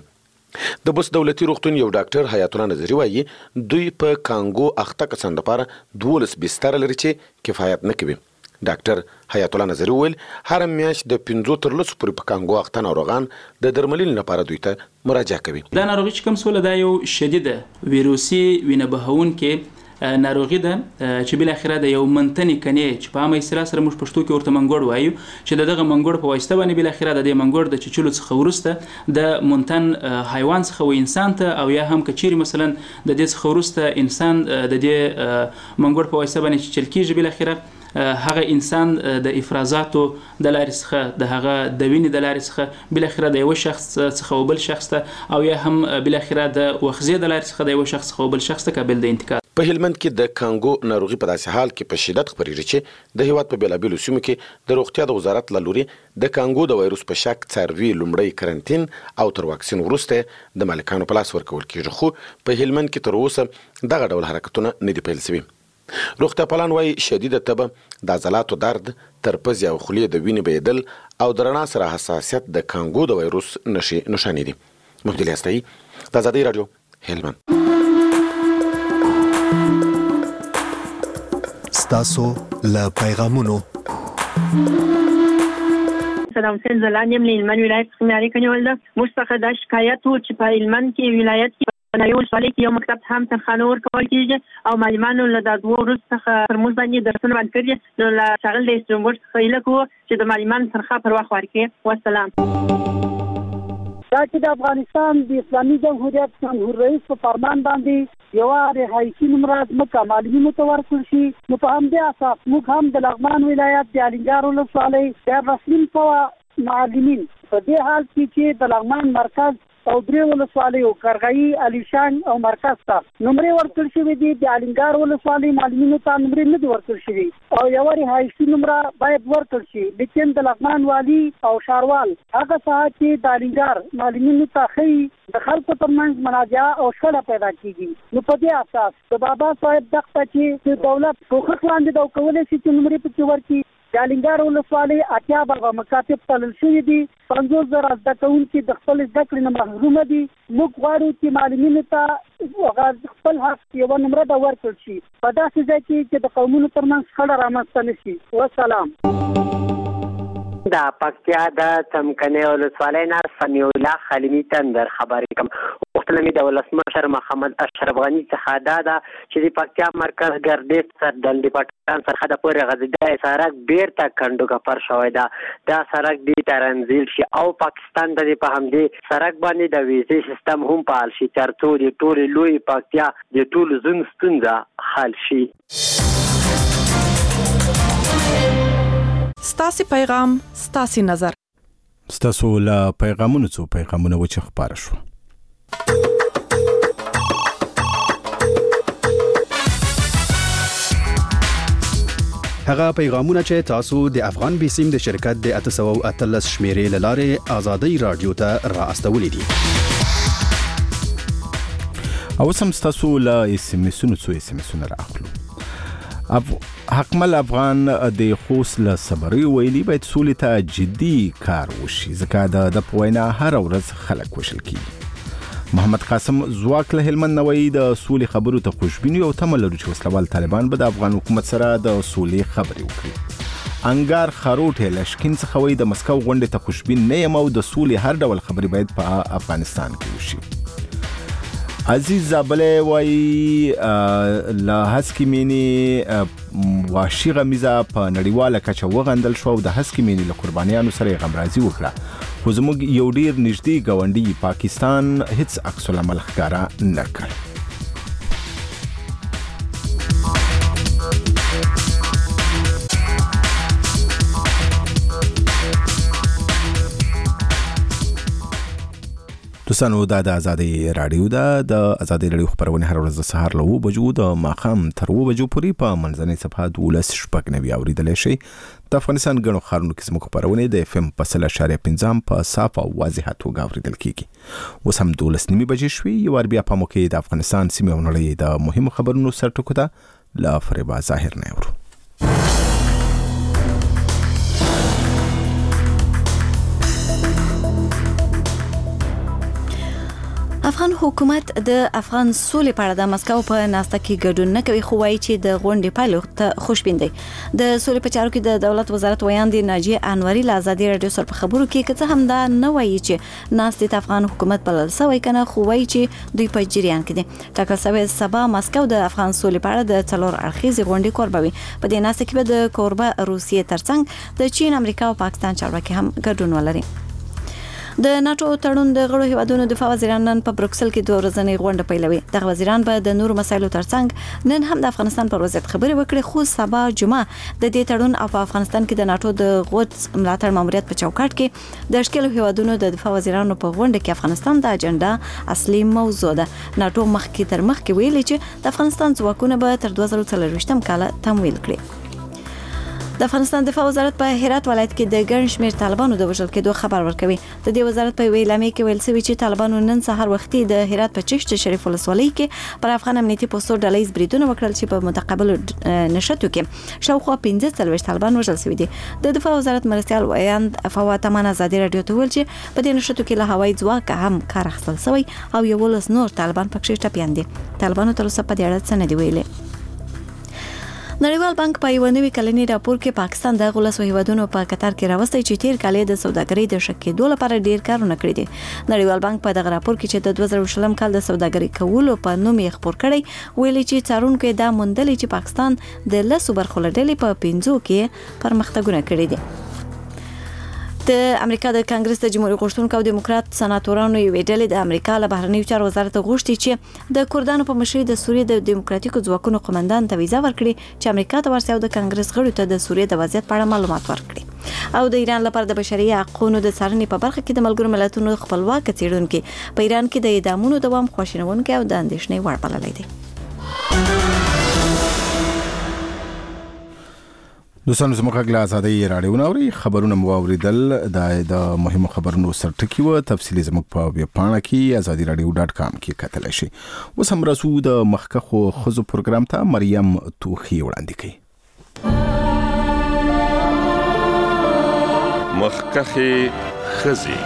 د بوس دولتي روغتون یو ډاکټر حیات الله نظری وایي دوی په کانګو اخته کسان لپاره 12 بستر لري چې کفایت نه کوي. ډاکټر حیات الله نظری ویل هر میاشت د 15 تر 20 پورې په کانګو اخته ناروغان د درملنې لپاره دوی ته مراجعه کوي. دا ناروغي چې کوم سوله دا یو شدیده ویروسي وینه بهونکې ناروغي ده چې بل اخره د یو منتنې کني چې په عامه اصطلاح سره موږ پښتو کې ورته منګوړ وایو چې دغه منګوړ په واسطه باندې بل اخره د منګوړ د چچلو څخه ورسته د منتن حیوان څخه و انسان ته او یا هم کچيري مثلا د دې څخه ورسته انسان د دې منګوړ په واسطه باندې چل کېږي بل اخره هغه انسان د افرازاتو د لارې څخه د هغه د وینې د لارې څخه بل اخره د یو شخص څخه بل شخص ته او یا هم بل اخره د وخزې د لارې څخه د یو شخص څخه بل شخص ته قابل د انتقال. په هلمند کې د کانګو ناروغي په داسې حال کې په شدت خپرېږي چې د هیواد په بیلابیلو سیمو کې د روغتیا د وزارت له لوري د کانګو د وایروس په شک څاروي لومړی کرنټین او تر واکسین وروسته د مالکانو په لاس ورکول کېږي خو په هلمند کې تر اوسه دغه ډول حرکتونه نه دي پیل شوي. روغتیا پالان وایي شدیده تبه د عضلاتو درد تر پزې او خولې د وینې بهیدل او د رڼا سره حساسیت د کانګو د وایروس نښانې دي. مهدي الیاستایي د ازادي رادیو هلمند. ستاسو له پیغامونو سلام حسین زلان یم له هلمند ولایت څخه مې اړیکه نیولې ده. موږ څخه دا شکایت و چې په هلمند کې ولایت کې نایو ولسوالۍ کې یو مکتب هم تنخواه ورکول کېږي او معلمانو له دا 2 ورځو څخه پر موږ باندې درسونه بند کړي نو له ښاغلي رئیس جمهور څخه هیله کوو چې د معلمانو تنخواه پر وخت ورکړي. والسلام. دا چې د افغانستان د اسلامي جمهوریت جمهور رئیس په فرمان باندې یو رهایشي نمره ځمکه معلمینو ته ورکړل شي نو په همدې اساس موږ هم د لغمان ولایت د الینګار ولسوالۍ د 200 معلمین په دې حال کې چې د لغمان مرکز او درې ولسوالیو کرغی علیشان او مرکز ته نمرې ورکړل شوې دي. د الینګار ولسوالۍ معلمینو ته نمرې نه دي ورکړل شوې او یو رهایشي نمره باید ورکړل شي لیکن د لغمان والی او شاروال هغه ساعت چې د الینګار معلمینو ته خي د خلکو ترمنځ منازعه او شخړه پیدا کیږي نو په دې اساس د بابا صاحب دغه چې دولت کوخه لاندې دا کولای شي چې نمرې پکې ورکړي. د الینګار ولسوالۍ 80 بابا مکاتب تړل شوي دي. 50,000 زده کوونکي د خپل زده کړې نه محروم دي. موږ غواړو چې معلمینو ته خپل حق یو نمره دا ورکړل شي په داسې ځای کې چې د قومونو ترمنځ شخړه رامنځته نه شي. والسلام. د پکتیا د څمکنیو ولسوالۍ نه سمیع الله خلیمي تندر خبرې کوم. وختونه مې د ولسمشر محمد اشرف غني څخه دا ده چې د پکتیا مرکز ګردیز سردل د پټان سرحد پورې غځېدلی سړک بیرته کنډوګه پر شوی ده. دا سړک دې ترنزیل شي او پاکستان ته په همدې سړک باندې د ویزې سیستم هم فعال شي تر څو د ټولې لوی پکتیا د ټولو ستونزه حل شي. ستاسو پیغام ستاسو نظر ستاسو له پیغامونو څو پیغامونه و چې خبره شو. هغه پیغامونه چې تاسو د افغان بیسیم د شرکت د 813 شمیرې لاره آزادۍ رادیو ته را استولې دي. او سم تاسو له اسمسونو څو اسمسونه راخلو. حکمل افغان د خوست له صبري ویلي باید سولې ته جدي کار وشي ځکه د پوینا هر ورځ خلک وشل کیږي. محمد قاسم زواک له هلمند نوې د سولې خبرو ته خوشبیني او تمه لري چې وسلوال طالبان به د افغان حکومت سره د سولې خبرې وکړي. انګار خاروټ لشکین څخه وایي د مسکو غونډې ته خوشبین نه یم او د سولې هر ډول خبرې باید په افغانستان کې وشي. عزیز زابله وای لا هسکی مینی واشي غمیزه په نړیواله کچه وغندل شو د هسکی مینی له قربانیانو سره غمرازي وکړه خو زموږ یو ډیر نږدې گاونډي پاکستان هیڅ عکس العمل ښکارا نه کړ. دوستانو دا د آزادۍ رادیو د آزادۍ رادیو خبرونه هر ورځ د سهار له 9 بجو د ماښام تر 2 بجو پورې په منځنۍ صفحه 12 اوریدلی شئ. د افغانستان ګڼو ښارونو کې زموږ خبرونه د FM په 100.5 په صاف او واضحه توګه اوریدل کیږي. اوس هم 12 بجې شوي. یو ور بیا په موقع د افغانستان سیمې او نړۍ د مهمو خبرونو سرټکو ته لا فریبا ظاهر نه ورو. افغان حکومت د افغان سولې په اړه د مسکو په ناسته کې ګډون نه کوي خو وایي چې د غونډې پایلې ته خوشبین دي. د سولې په چارو کې د دولت وزارت ویاندې ناجیه انوري له آزادۍ رادیو سره په خبرو کې کڅه هم دا نه وایي چې ناستې د افغان حکومت بلل سوی کنه خو وایي چې دوی په جریان کې دي. ټاکل شوی سبا مسکو د افغان سولې په اړه د څلور اړخیزې غونډې کوربوي. په دې ناسته کې به د کوربه روسیې ترڅنګ د چین، امریکا او پاکستان چارواکي هم ګډون ولري. د ناتو تړون د غړو هیوادونو دفاع وزیران نن په بروکسل کې 2 ورځنۍ غونډه پیلوي. دغه وزیران به د نورو مسایلو ترڅنګ نن هم د افغانستان پر وضعیت خبرې وکړي خو سبا جمعه د دې تړون او په افغانستان کې د ناتو د غوڅ ملاتړ ماموریت په چوکاټ کې د اشکال هیوادونو د دفاع وزیرانو په غونډه کې افغانستان د اجنډا اصلي موضوع ده. ناتو مخکې تر مخکې ویلي چې د افغانستان ځواکونه به تر 2024 کال تمویل کړي. د افغانستان دفاع وزارت په هرات ولایت کې د ګڼ شمېر طالبانو د وژل کېدو خبر ورکوي. د دې وزارت په اعلامیه کې ویل شوی چې طالبانو نن سهار وختي د هرات په چشت شریف ولسوالۍ کې پر افغان امنیتي پوسټو ډلهیز بریدونه وکړل چې په متقابل نشټو کې شاوخوا 15 طالبان وژل شوي دي. د دفاع وزارت مرستیال ویاند فواد امان آزادۍ رادیو ته ویل چې په دې نشټو کې له هوایي ځواک هم کار اخیستل شوی او 11 نور طالبان پکې ټپیان دي. طالبانو تر اوسه په دې اړه څه نه دی ویلي. نړیوال بانک په یو نوي کلنی راپور کې پاکستان د غلسو هیوادونو په قطر کې راوستي چې تیر کال د سوداګرۍ د شکېدو لپاره ډیر کارونه کړی دي. نړیوال بانک په دغه راپور کې چې د 2020 کال د سوداګرۍ کولو په نوم یې خبر کړی ویلي چې څارونکو دا موندلي چې پاکستان د لسو برخو لړلې په 5 کې پرمختګونه کړي دي. د امریکا د کانګرس د جمهوریت غوښتونکو او دیموکرات سناتورانو یو ډلې د امریکا له بهرنیو چارو وزارت غوښتي چې د کردانو په مشرۍ د سوریې د دیموکراتیکو ځواکونو قومندان ته ویزا ورکړي چې امریکا ته ورسي او د کانګرس غړو ته د سوریې د وضعیت په اړه معلومات ورکړي. او د ایران لپاره د بشري حقوقو د څارنې په برخه کې د ملګرو ملتونو خپلواک څېړونکو په ایران کې د اعدامونو دوام خواشینونکی او د اندېښنې وړ بللی دی. دوستانو زموږ غږ له آزادۍ رادیو نوري خبرونه مو اوریدل د مهمو خبرونو سرټکی و تفصیلی زموږ په ویب پاڼه کې azadiradio.com کې کتلی شئ. اوس هم رسو د مخکخو خزو پروګرام ته مریم توخی وړاندې کوي. مخکخې خزي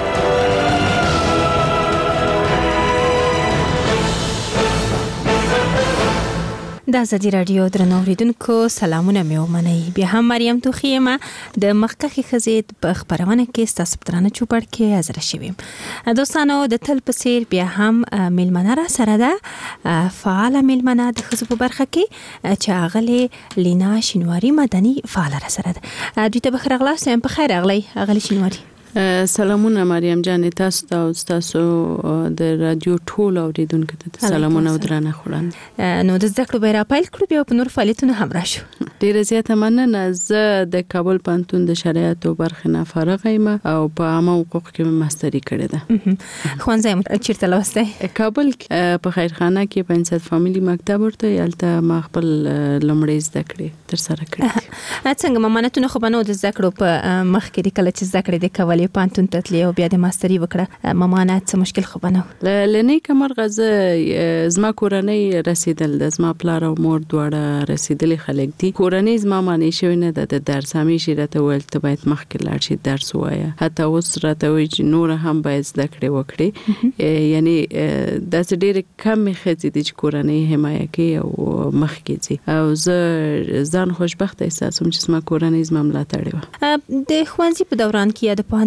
د آزادۍ رادیو درنو اوریدونکو سلامونه مې ومنئ. بیا هم مریم توخی یم د مخکخې ښځې په خپرونه کې ستاسو په درانه چوپړ کې حاضره شوې یم. دوستانو د تل په څیر بیا هم میلمنه را سره ده، فعاله میلمنه د ښځو په برخه کې چې اغلې لینا شینواري مدني فعاله را سره ده. دوی ته بخیر راغلاست. په خیر راغلی اغلې شینواري. سلامونه مریم جان، تاسو ته او تاسو د رادیو ټول اوریدونکو ته سلامونه او درنه خوړاندې. نو د زده کړو به را پیل کړو، بیا په نور فعالیتونو هم راشو. ډیره زیاته مننه. زه د کابل پوهنتون د شریعت برخه نه فارغ یم او په عامه حقوق کې ماستری کړې ده. ښوونځی چیرته لوستی؟ کابل په خیرخانه کې په انصاف فامیلی مکتب ورته یالته ما خپل لومړی زده کړې تر سره کړې. څنګه مامانتونه خو به نو د زده کړو په مخ کې کله چې زده کړې د کولې پانتون تتلی او بیا د ماستری وکړه مامانات څه مشکل خو بنو؟ لنی کمرغه زما کورنۍ رسیدل د زما پلار او مور دواړه رسیدلې خلک دي. کورنۍ زما معنی شوی نه ده د درس همیشه راته ویل ته باید مخکې لاړ شې درس ووایه. حتی اوس راته وایي چې نور هم باید زده کړې وکړې. یعنی داسې ډېرې کمې ښځې دي چې کورنۍ حمایه کوي او مخکې ځي او زه ځان خوشبخته احساسوم چې زما کورنۍ زما ملاتړې وه. د ښوونځي په دوران کې یا د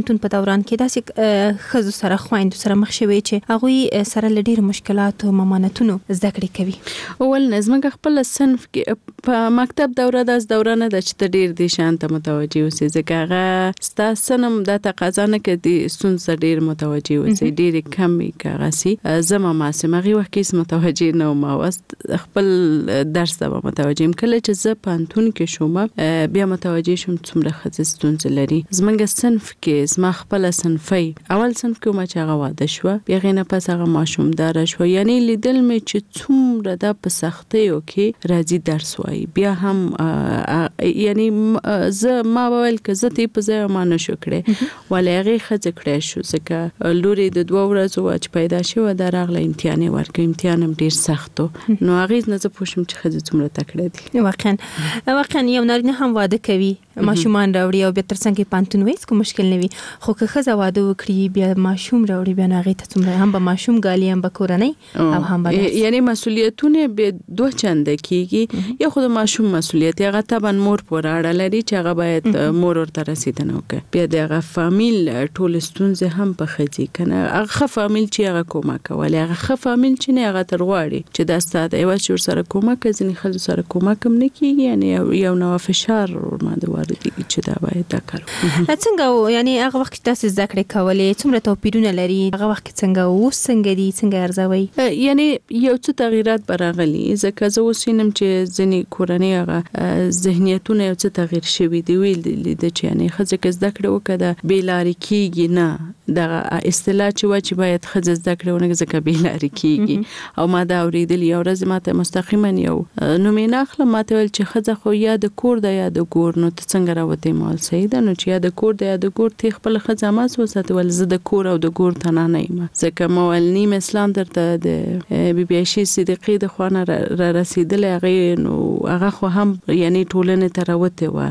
پانتون په دوران کې داسې خزو سره خويندو سره مخ شوي چې هغه سره لډیر مشکلات او ممانتونو زده کړې کوي. اول نظم خپل صنف کې په مکتب دوره داس دورانه د چې ډیر دي شانته متوجي اوسې ځکه هغه ستا سنم د تقاضا نه کې د سن ډیر متوجي اوسې ډیر کمی کاغسي زما ما سمغي وخت کې متوجي نه ما واست خپل درس ته متوجي کله چې ز پانتون کې شوم بیا متوجي شوم څومره خزستون لري. زمنګ صنف کې زما خپل صنفي اول صنف کې ما چې هغه واده شو بیا غینه پس هغه ماشوم دار شو یعنی لیدل مې چې څومره د په سختیو کې راځي درس وای بیا هم یعنی ز ما ویل که زه تی په ځای ما نه شو کړې ولې هغه خځه کړې شو ځکه لوري د 2 ورځو چې پیدا شو د راغله امتحان ورکړ امتحان هم ډیر سختو نو هغه نه زه پوښم چې خځه څومره تکړه دي واقعا یو نارینه هم واده کوي ماشومان راوړي او بیا ترڅنګ کې پانتون وایس کوم مشکل نه وي خو که خځه واده وکړي بیا ماشوم راوړي بیا هغه ته څومره هم به ماشوم غالي هم به کورنۍ او هم به یعنی مسولیتونه به 2 چند کیږي یا خود ماشوم مسولیت هغه تبن مور پورې اړه لري چې هغه باید مور ورته رسیدنه وکړي بیا دغه فامیل ټول ستونزې هم په خځې کنه هغه فامیل چې هغه کومه کوي هغه فامیل چې نه هغه ترواړي چې د استاد ایوا چې سره کومه کوي خځه سره کومه کم نه کیږي یعنی یو نو فشار ورماده دي چې دا باید دا کار څنګه یعنی هغه وخت تاسو ذکر کولې څومره توپیرونه لري هغه وخت څنګه اوس څنګه دي څنګه ارزوي یعنی یو څه تغیرات براغلي ځکه زه وسینم چې ځنی کورنۍ هغه ذهنیتونه یو څه تغییر شوي دی ویل دي چې یعنی خځه کې زده کړه وکړه بیلاری کیږي نه دا اصطلاح چې باید خځه زده کړه ونه ځکه بیلاری کیږي او ما دا اوریدل یو ورځ ماته مستقیما یو نومینه اخلم ماته ول چې خځه خو یا د کور د یا د ګور نو څنګه راوته مال سیده نو چې یا د کور د یا د ګور تی خپل خزامه وساته ول زه د کور او د ګور تنه نه یم ځکه مولنیم اسلام درته د بی بی شي صدیقې د خوانه را رسیدل هغه نو هغه خو هم یعنی ټولنه تراوته و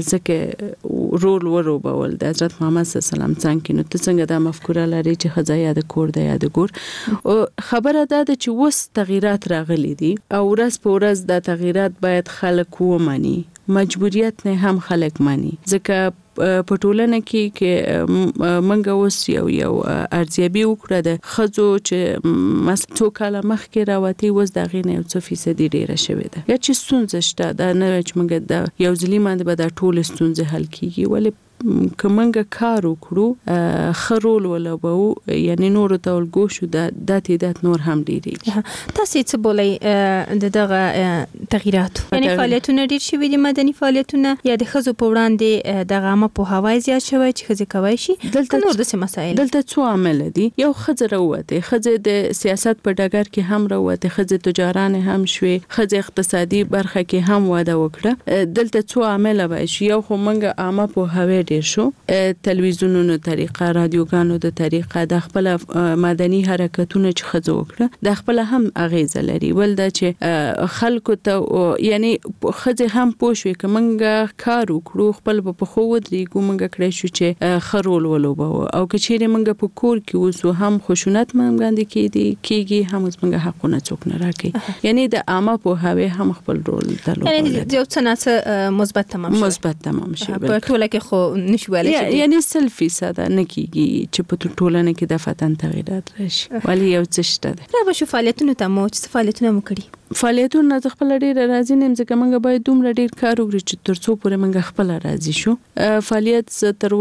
ځکه رول ورو بول د حضرت محمد صلی الله علیه وسلم څنګه نو څنګه دا مفکوره لري چې خزا یا د کور د یا د ګور خبره ده چې وس تغیرات راغلي دي او ورځ په ورځ دا تغیرات باید خلک ومني مجبوریت نه هم خلک مانی ځکه په ټولنه کې منګه اوس یو ارزیابي وکړه د خزو چې څو کاله مخکې راوتی وز د غینې یو څه فیصدي ډیره شوې ده یا چې ستونزه شته دا نه چې منګه د یو ځلی باندې به د ټول ستونزې حل کیږي ولې کومنګ کار وکړو خرول ولا به یعنی نور ته ولګو شو د تعداد نور هم ډیری تاسو څه بولای دغه تغیرات یعنی فعالیتونه ډیر شوي دي مدني فعالیتونه یا د خزو په وړاندې دغه عامه په هوای زیات شوی چې خزي کوي شي دلته نور د مسایل دلته څو عامل دي یو خزه راوته خزه د سیاست په ډګر کې هم راوته خزه تجاران هم شوي خزه اقتصادي برخه کې هم واده وکړه دلته څو عامل وای شي یو خو منګه عامه په هوای شو تلویزیونونو طریقه رادیوګانو د طریقه د خپل مدني حرکتونو چې خزو وکړه د خپل هم اغیزه لري ول د چې خلکو ته یعنی خزه هم پوښوي کومنګ کار وکړو خپل په خو ودري کومنګ کړی شو چې خرول ولوبو او کچېره منګ په کور کې وسو هم خشونت منګاندې کیږي هم منګ حقونه څوک نه راکې یعنی د عامه په هوی هم خپل رول درلود یعنی یو څه نه مثبت تمام شي په ټوله کې خو نشوالې یعنی 100% نه کیږي چې په ټولنه کې د فتن تغیرات راشي ولی یو څه شته ده را به شو فعالیتونه ته مو چې فعالیتونه مو کړی فعالیتونه د خپل ډیر راځي نیم ځکه موږ باید دومره ډیر کار وکړو چې ترڅو پورې موږ خپل راځي شو فعالیت تر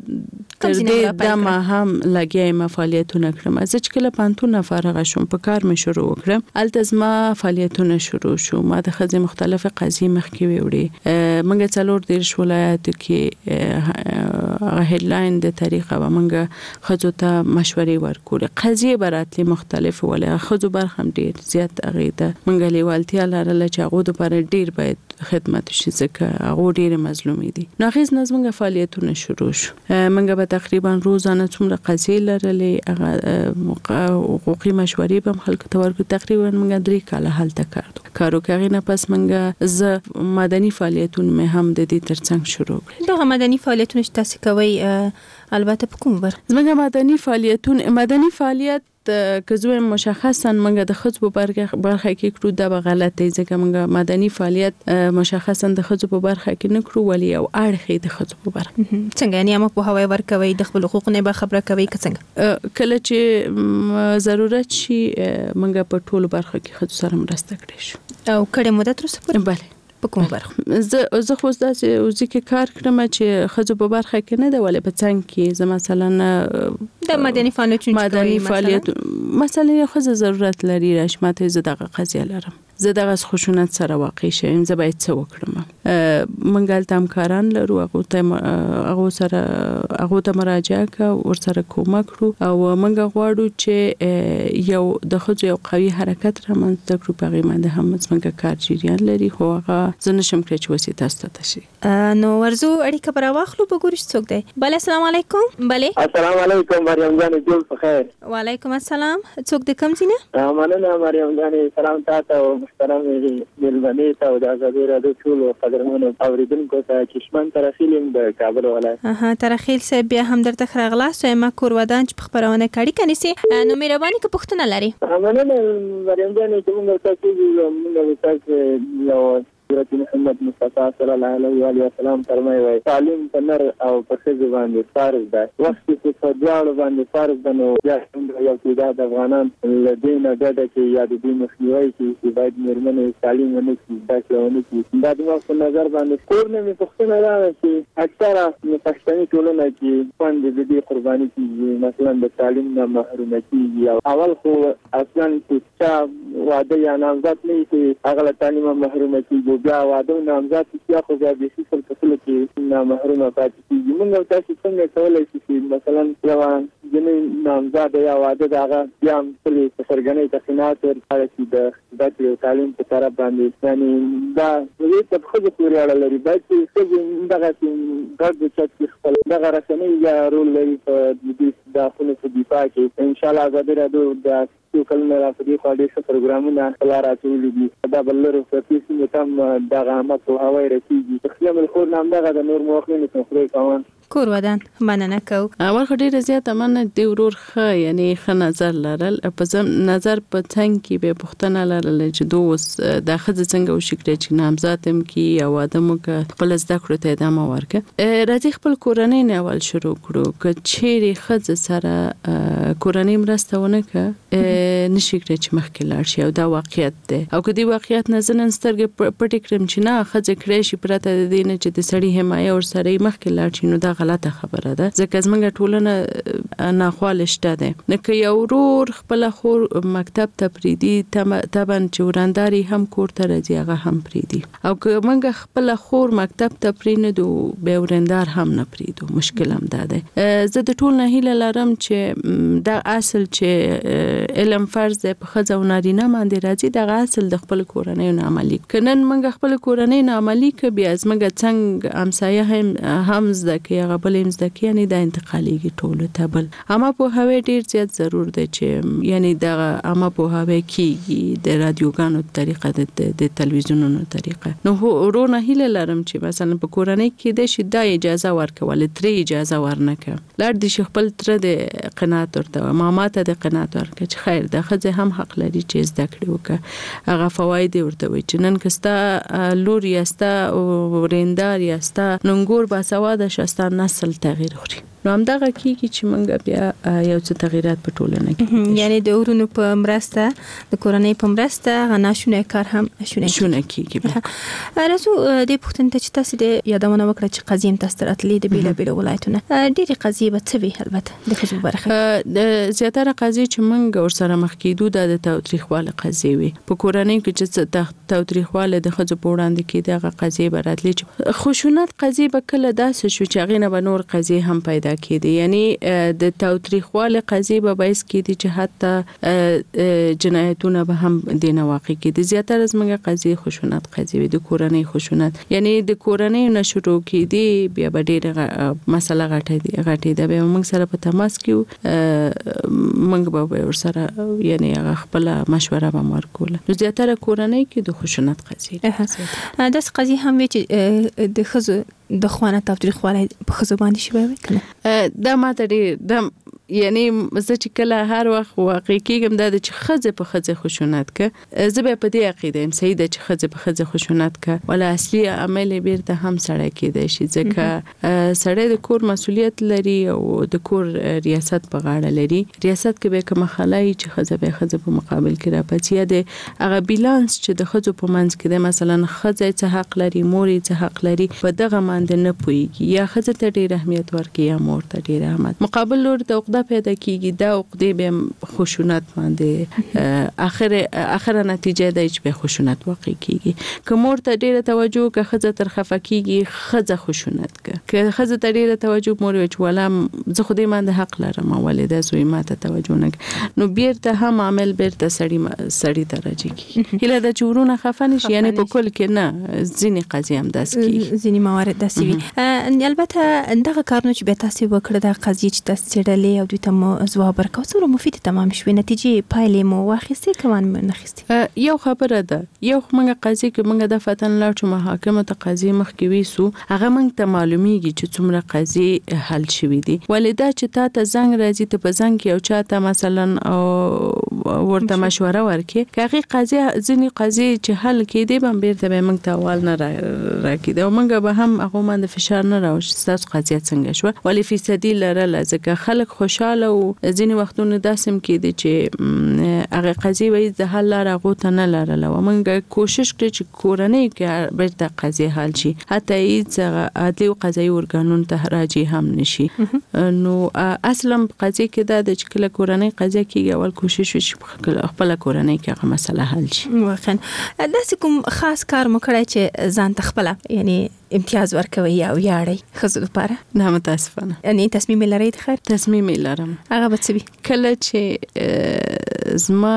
دې د ما هم لګیایم فعالیتونه کړم چې کله پانتون فارغ شوم په کار مې شروع وکړم التزما فعالیتونه شروع شو ما د خزې مختلفه قضیې مخکې وړي موږ څلور دیر ولایتو کې هیډلاین د طریقه و موږ خزو ته مشورې ورکول قضیې براتلی مختلف ولا خزو برخم ډیر زیات اغیده غلیوالتیا لرله چې هغه د پر ډیر باید خدمت شي ځکه هغه ډیر مظلومي دي نو غیز نظمګه فعالیتونه شروع شو منګه به تقریبا روزانه څومره قضیې لرلې هغه حقوقي مشورې به خلکو ته ورکو تقریبا منګه 3 کاله هلته کارو کوي نه پس منګه ز مدني فعالیتونه مې هم د دې ترڅنګ شروع کړل دغه مدني فعالیتونه چې تاسو کوي البته په کوم برخه زموږ مدني فعالیت که زه مشخصا موږ د ښځو په برخه کې کړو دا به غلط دی ځکه موږ مدني فعالیت مشخصا د ښځو په برخه کې نه کړو ولې یو اړخ د ښځو په برخه څنګه یعنی هم په هوای ورکوي د خپل حقوقو نه خبره کوي څنګه کله چې ضرورت شي موږ په ټولو برخه کې ښځو سره مرسته کړې شو او کړه مدت رسو بله په کوم برخه زه خو داسې اوزي کې کار کړم چې ښځو په برخه کې نه ده ولې په څنګه کې زه مثلا د مدني فعالیت مثلا یو ښځه ضرورت لري راشي ماته زه دغه قضیه لرم زه دغه خشونت سره واقع شوم زه باید څه وکړم منګل تام کاران لرو هغه ته مراجعه کا ور سره کومک کړو او منګ غواړو چې یو د ښځو یو قوي حرکت رامنځته کړو په غیمه د هم څنګه کار جریان لري خو هغه زه نشم کړی چې وسیته ستاسو شي نو ورزو اړیکه پر واخلو په ګورش څوک دی بله السلام علیکم بله السلام علیکم مریم جان جوړ په خیر وعلیکم السلام څوک د کوم ځینه مننه مریم جان سلام تاسو محترم ملمنې ته او د ازادي راډیو ټول قدرمنو اوریدونکو ته چشمن ترخیلم د کابل ولایت ترخیل صاحب بیا هم درته خراغلاس او ما کور ودان چې په خبرونه کړي کنيسي نو مهرباني که پښتنه لري مننه مریم جان چې موږ تاسو یو حضرت محمد مصطفی صلی الله علیه و سلام فرمایي تعلیم په نر او په ښځو باندې فرض ده وخت چې په دواړو باندې فرض ده نو بیا یو تعداد افغانان له دې نه ډډه کوي یا د دې مخنیوي کوي چې باید مېرمنې تعلیم ونه کړي زده کړه ونه کړي دا زما په نظر باندې کور نه مې پوښتنه راغله چې اکثره پښتني ټولنه کې خویندې د دې قرباني کېږي مثلا د تعلیم نه محرومه کېږي اول خو اصلا چې چا واده یا نامزد نه وي هغه له تعلیمه محرومه کېږي بیا واده نامزد چې خو بیا د شي په ټول کې نامحرومه پاتې کېږي موږ تاسو څنګه کولای شو چې مثلا یو جنې نامزد یا واده دغه بیا خپل سرګنې تخنات ورته چې د زده تعلیم په طرف باندې یعنی دا دې په خپل پورې اړه لري باید چې دغه د چې خپل دغه رسنۍ یا رول لري په دې داخله په دفاع کې ان شاء الله ازادي راډیو د یو کلمه راځي په دې پروګرامونه لاره ټول دي دا بلره په تاسو تم دغه عامه او هواي رسیږي خپل ملخور نام دغه د نور موخلین څخه کوم کور ودان مننه کو اول خو ډیره زیاته مننه دی ورور ښه یعنی ښه نظر لرل په نظر په څنګه کې به پښتنه لرل چې دوس د خځه څنګه وشکړي چې نامزادم کی او ادمو ک خپل زده کړو ته ادامه ورکړي راځي خپل کورنۍ نه اول شروع کړو ک چیرې خځه سره کورنۍ مرستهونه ک نشي کړی چې مخکې لاړ شي او دا واقعیت دی او کدی واقعیت نه زنن سترګې پټ کړم چې نه خځه کړی شي پرته د دې نه چې د سړی حمایه ور سره مخکې لاړ شي نو دا غلطه خبره ده ځکه زمونږ ټولنه ناخواله شته ده نه که یو ورور خپل خور مکتب ته پریدي تبن چې ورنداري هم کور ته راځي هغه هم پریدي او که موږ خپل خور مکتب ته پریندو به ورندار هم نه پریدو مشکل هم ده زه د ټول نه هیله لرم چې دا اصل چې علم فرض ده په خځه او نارینه باندې راځي دا اصل د خپل کورنۍ نه عملي کنن موږ خپل کورنۍ نه عملي ک بیا زموږ څنګه همسایه هم زده کې بلیم زده کې یعنی د انتقالیږي ټولو ته بل اما په هوی ډیر زیات ضرور دی چې یعنی د اما په هوی کېږي د رادیوګانو طریقه د تلویزیونونو طریقه نو ورونه هیله لرم چې مثلا په کورنۍ کې د شي د اجازه ورکول ترې اجازه ورنکه لار د خپل تر د قناعت ورته ماما ته د قناعت ورکه چې خیر د خځه هم حق لري چې زده کړي وکړه هغه فواید ورته وي چې نن کستا لور یاستا ورندار یاستا ننګور باسواده شستان نسل تغییر وکړي نو همدغه کیږي چې موږ بیا یو څه تغیرات په ټولنه کې یعنی د ورونو په مرسته د کورنۍ په مرسته غناشونه کار هم شونه کیږي راځو د پښتون ته چې تاسو د یادونه وکړه چې قضیم تاسو تراتلې د بیل بیل ولایتونه ډېری قضیه به څه وي البته د خځو برخه د زیاتره قضیه چې موږ ور سره مخ کېدو د تاوتریخواله قضیه وي په کورنۍ کې چې تاوتریخواله د خځو په وړاندې کې دغه قضیه براتلی چې خشونت قضیه به کله داسې شو چې غینه به نور قضیه هم پیدا کېدی یعنی د تاوتریخواله قضیه به باعث کېدی چې حتی جنایتونه به هم دینه واقع کېدی زیاتره زموږ قضیه خشونت قضیه د کورنۍ خشونت یعنی د کورنۍ نشورو کېدی بیا به ډېره مسله غټه ده به موږ سره په تماس کې موږ به ور سره یعنی خپل مشوره به ورکول نو زیاتره کورنۍ کې د خشونت قضیه داس قضیه هم چې د خزو د خوانه تاوتریخوالی په ښځو باندې شوی وي کنه دا ماته ډېر یعنی زه چې کله هر وخت واقع کېږم دا چې ښځې په ښځې خشونت که زه به په دې عقیده یم صحیح ده چې ښځې په ښځې خشونت که ولا اصلي عمل یې بیرته هم سړی کېدای شي ځکه سړی د کور مسؤلیت لري او د کور ریاست په غاړه لري ریاست کې به کومه خلای چې ښځه به ښځه په مقابل کې راپاتې یا د هغه بیلانس چې د ښځو په منځ کې د مثلا ښځه څه حق لري مور څه حق لري په دغه باندې نه پوهیږي یا ښځه ته ډېر اهمیت ورکړي یا مور ته ډېر اهمیت مقابل لور ته عقده پیدا کیږي دا عقدې به خشونت باندې اخر نتیجه دی چې به خشونت واقع کیږي که مور ته ډیره توجه که ښځه تر خفه کیږي ښځه خشونت که ښځه ته ډیره توجه مور وچ ولا زه خو دې باندې حق لرم ولې دا زوی ماته توجه نه نو بیرته هم عمل بیرته سړی ته راځي هله د چورونه خفه نشي یعنی په کل کې نه ځینې قضیه هم داس کی ځینې موارد داسې وي البته دغه کارونه چې به تاسو وکړه د قضیه چې تاسو څېړلې او دوی ته مو ځواب ورکاو څومره مفید تمام شوې نتیجې پایلې مو واخیستې کوم نه اخیستې یو خبره ده یو موږ قضیه کې موږ د فتن لا چې محاکمه ته قضیه مخکې ویسو هغه موږ ته معلومیږي چې څومره قضیه حل شوې دي ولدا چې تا ته زنګ راځي ته په زنګ کې او چاته مثلا ورته مشوره ورکې کاغي قضیه ځینې قضیه چې حل کېدې به بیرته به موږ ته اول نه راکېده او موږ به هم هغه باندې فشار نه راوړو تاسو قضیه څنګه شو ولې فیصدي لرله ځکه خلک خوشاله او ځینې وختونه داسم کېدی چې هغه قضیه وایي د حل لاره غوته نه لرله او موږ کوشش کړو چې کورنۍ کې بیرته قضیه حل شي حتی هیڅ عدلي او قضایي ارګانونو ته راځي هم نشي نو اصلا قضیه کې دا د کله کورنۍ قضیه کېږي اول کوشش وشي خپل کورنۍ کې هغه مسله حل شي واقعا داسې کوم خاص کار مو کړی چې ځان ته خپل یعنی امتیاز ورکوي او یاړي ښځو لپاره نه متاسفانه یعنی تصمیم لرئ خیر تصمیم لرم هغه به څه وي کله چې زما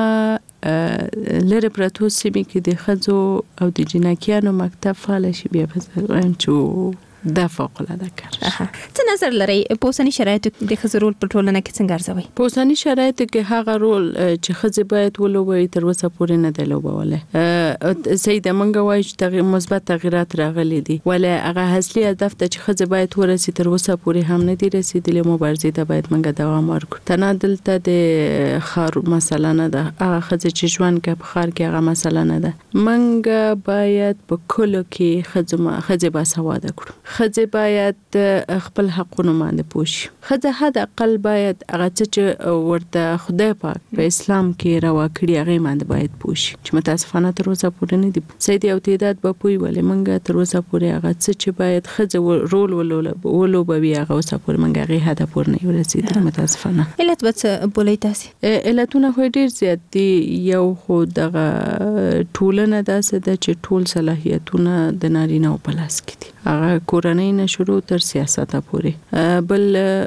لره پراتو سیمې کې د ښځو او د جنکیانو مکتب فعال شي بیا په وایم چې دا فوق العاده کار څه نظر لرئ په اوسني شرایطو کې د ښځو رول په ټولنه کې څنګه ارزوي په اوسني شرایطو کې هغه رول چې ښځې باید ولوبوي تر اوسه پورې نه دی لوبولی صحیح ده موږ وایو چې مثبت تغیرات راغلي دي ولې هغه اصلي هدف ته چې ښځې باید ورسي تر اوسه پورې هم نه دي رسېدلي مبارزې ته باید موږ دوام ورکړو ته نه دلته د ښار مسله نه ده هغه ښځې چې ژوند کوي په ښار کې هغه مسله نه ده موږ باید په کلو کې ښځې باسواده کړو ښځې باید خپل حقونه باندې پوه شي ښځه حد اقل باید هغه څه چې ورته خدای پاک په اسلام کې روا کړي هغه باندې باید پوه شي چې متاسفانه تر اوسه پورې نه دي سید یو تعداد به پوي ولې موږ تر اوسه پورې هغه څه چې باید ښځه رول ولوبوي هغه اوسه پورې موږ هغه هدف پورې نه ورسېدل متاسفانه علت به بولئ تاسو علتونه خو ډېر زیات دي یو خو دغه ټولنه داسې ده چې ټول صلاحیتونه د نارینه په لاس کې دي هغه کورنۍ نه شروع تر سیاست پورې بل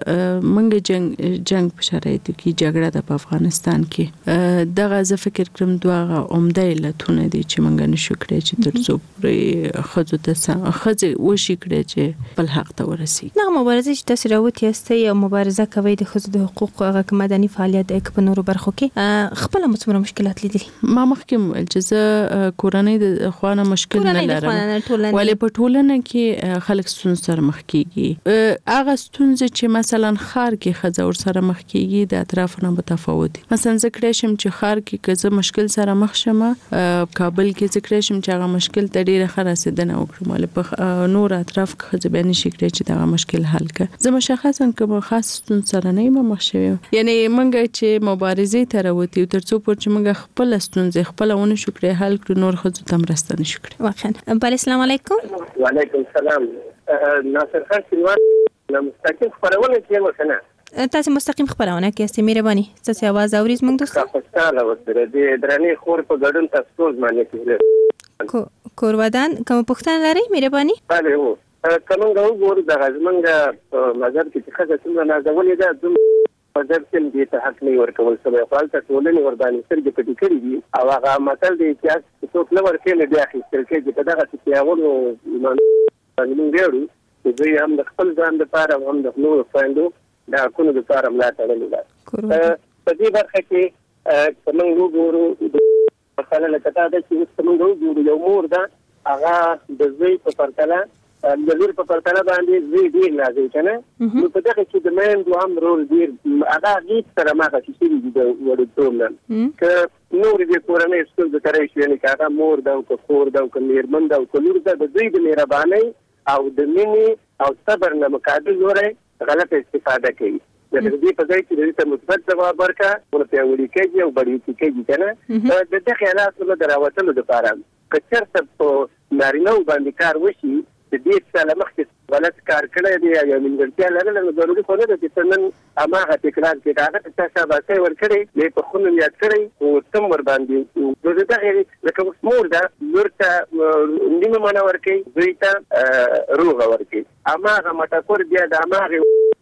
منګ جنگ په شرایطو کې جګړه د افغانستان کې دغه زه فکر کوم دوه عمده علتونه دي چې منګ نشو کړی چې تر څو پرې خځو ته خځې وشي کړی چې بل حق ته ورسي نه مبارزه چې تاسو راوتی استي او مبارزه کوي د خځو د حقوق هغه مدني فعالیت د په نورو برخو کې خپل څومره مشکلات لیدلي ما مخکې ویل چې زه کورنۍ د خوانه مشکل نه لرم ولې په ټولنه کې خلک ستونزې سره مخ کیږي هغه ستونزې چې مثلا خار کې ښځه ور سره مخ کیږي د اطرافونو متفاوت دي مثلا ذکر شم چې خار کې که مشکل سره مخ شمه کابل کې ذکر شم چې هغه مشکل ته ډیره خراسیدنه وکړم ولې په نور اطراف کې ښځه به نشي کړی چې دا مشکل حل کړي زه مشخصا کوم خاص ستونزې سره نه مخ شوم یعنی موږ چې مبارزې ته راوتی تر څو پورې چې موږ خپل ستونزې خپل ونه شو کړی حل کړو نور ښځو ته مرسته نشو کړی واقعا بل السلام علیکم وعلیکم السلام ناصر خان سلوان مستقیم خبرونه کوي کنه تاسو مستقیم خبرونه کوي سمې مهرباني تاسو आवाज اورئ موږ دوست خوشاله وسره د درنې خور په ګډون تاسو باندې کېږي کورودان کوم پښتنه لري مهرباني بله هو کومه وګورئ د غزمنګ مذهب کې څه څنګه نازولې ده دوم مذهب کې دې ته حق نه ورکول سره خپل ته ټولنې ور باندې سرګې پټې کړې دي او هغه متل دی چې څوک نه ورکړي بیا اخیستل کېږي په دغه څه یاولو موږ ویرو چې دوی هم د خپل ځان لپاره هم د نورو خويندو د حقونو لپاره ملاتړ لري په دې برخه کې موږ وګورو مثلا لکه دا چې موږ وګورو یو مور ده هغه د زوی په پرتله د لور په پرتله باندې زوی ډېر نازوي کنه نو په دغه کې د میندو هم رول ډېر هغه هغې سره ماغه چې شوي دي د وړوکتوب نه که نورې د کورنۍ ستونزې سره یې شوې نه که هغه مور ده او که کور ده او که مېرمن ده او که لور ده د دوی د مهربانۍ او د مینې او صبر نه مقابل وری غلطه استفاده کوي د دې په ځای کې د دې ته مثبت ځواب ورکړه ورته پیاوړي کېږي او بډې کېږي کنه د دې خیالاتو د راوتلو لپاره که چېرته په نارینهو باندې کار وشي د دې ساله مخکې غلط کار کړی دی یا نیمګړتیا لرله نو ضروري خو نه ده چې ته نن هماغه تکرار کړې هغه ته چا شاباسي ورکړی دی په ښه نوم یاد کړی خو ته هم ورباندې نو د دغې لکه اوس مور ده لور ته نیمه منه ورکوي زوی ته روغه ورکوي هماغه مټکور بیا د هماغې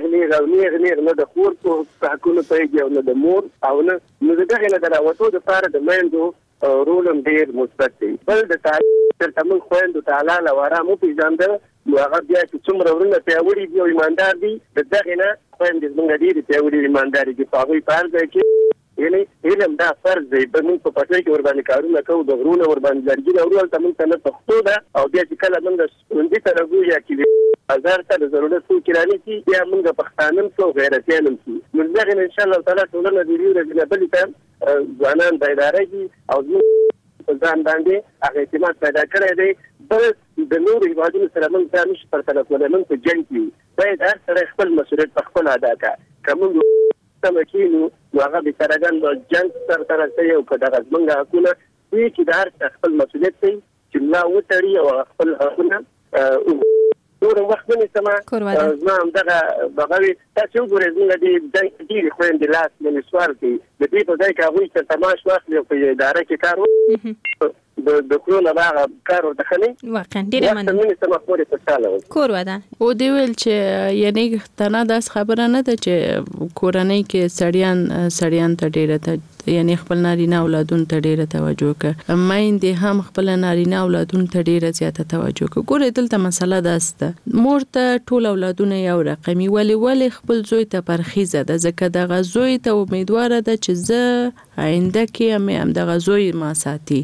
نیغ نه د خور په حقونو پوهېږي او نه د مور او نه نو د دغې نه د راوتو دپاره د میندو رول هم ډېر مثبت دی بل د تعلیم چېرته موږ خویندو ته حلال او ارام وپېژانده نو هغه بیا چې څومره ورونه پیاوړي دي او ایماندار دي د دغې نه خویندې زموږ ډېرې پیاوړي ایماندارې دي په هغوی په هر ځای کې یعنی علم دا فرض دی موږ په پټۍ کې ورباندې کارونه کوو د غرونه ورباندې لرګي راوړو هلته موږ ته نه پښتو ده او بیا چې کله موږ ښوونځي ته راځو یا بازار ته د ضرورت څوک رانیسي بیا موږ پښتانه هم شو غیرتیان هم شو نو د دغې نه انشاءالله تعالی ټولنه د یوې ورځې نه بلې ته ځوانان بیدارېږي او زموږ په ځان باندې هغه اعتماد پیدا کړی دی بل د نورو هېوادونو سره موږ دا نشو پرتله کولی موږ په جنګ کې یو باید هر سړی خپل مسؤلیت په خپل ادا کړه که موږ سمه کښېنو نو هغه بېچارهګان به جنګ سرته رسوي او که دغه زموږ حقونه دوی چې د هر چا خپل مسؤلیت دی چې ملا وتړي او خپل حقونه نور وخت نه سما زما هم دغه بغوي تاسو وګورئ زموږ د ډېرې خویندې لاس باندې سوال کوي د دې په ځای کې هغوی چې تماش واخلي او په اداره کې کار وکړي د کړو نه هغه کار ورته ښه نه واقعا ډېره مننه وخت سما پورې خوشحاله وي کور ودان او دی ویل چې یعنی تنه داس خبره نه ده چې کورنۍ کې سړیان ته ډېره یعنی خپل نارینه اولادون ته ډیره توجه کوي میندې هم خپل نارینه اولادون ته ډیره زیاته توجه کوي ګوره دلته مسله داسته مور ته ټول اولادونه یو رقمي ولی خپل زوی ته پرخیزه ده ځکه دغه زوی ته امیدواره ده چې زه آینده کې هم دغه زوی ما ساتي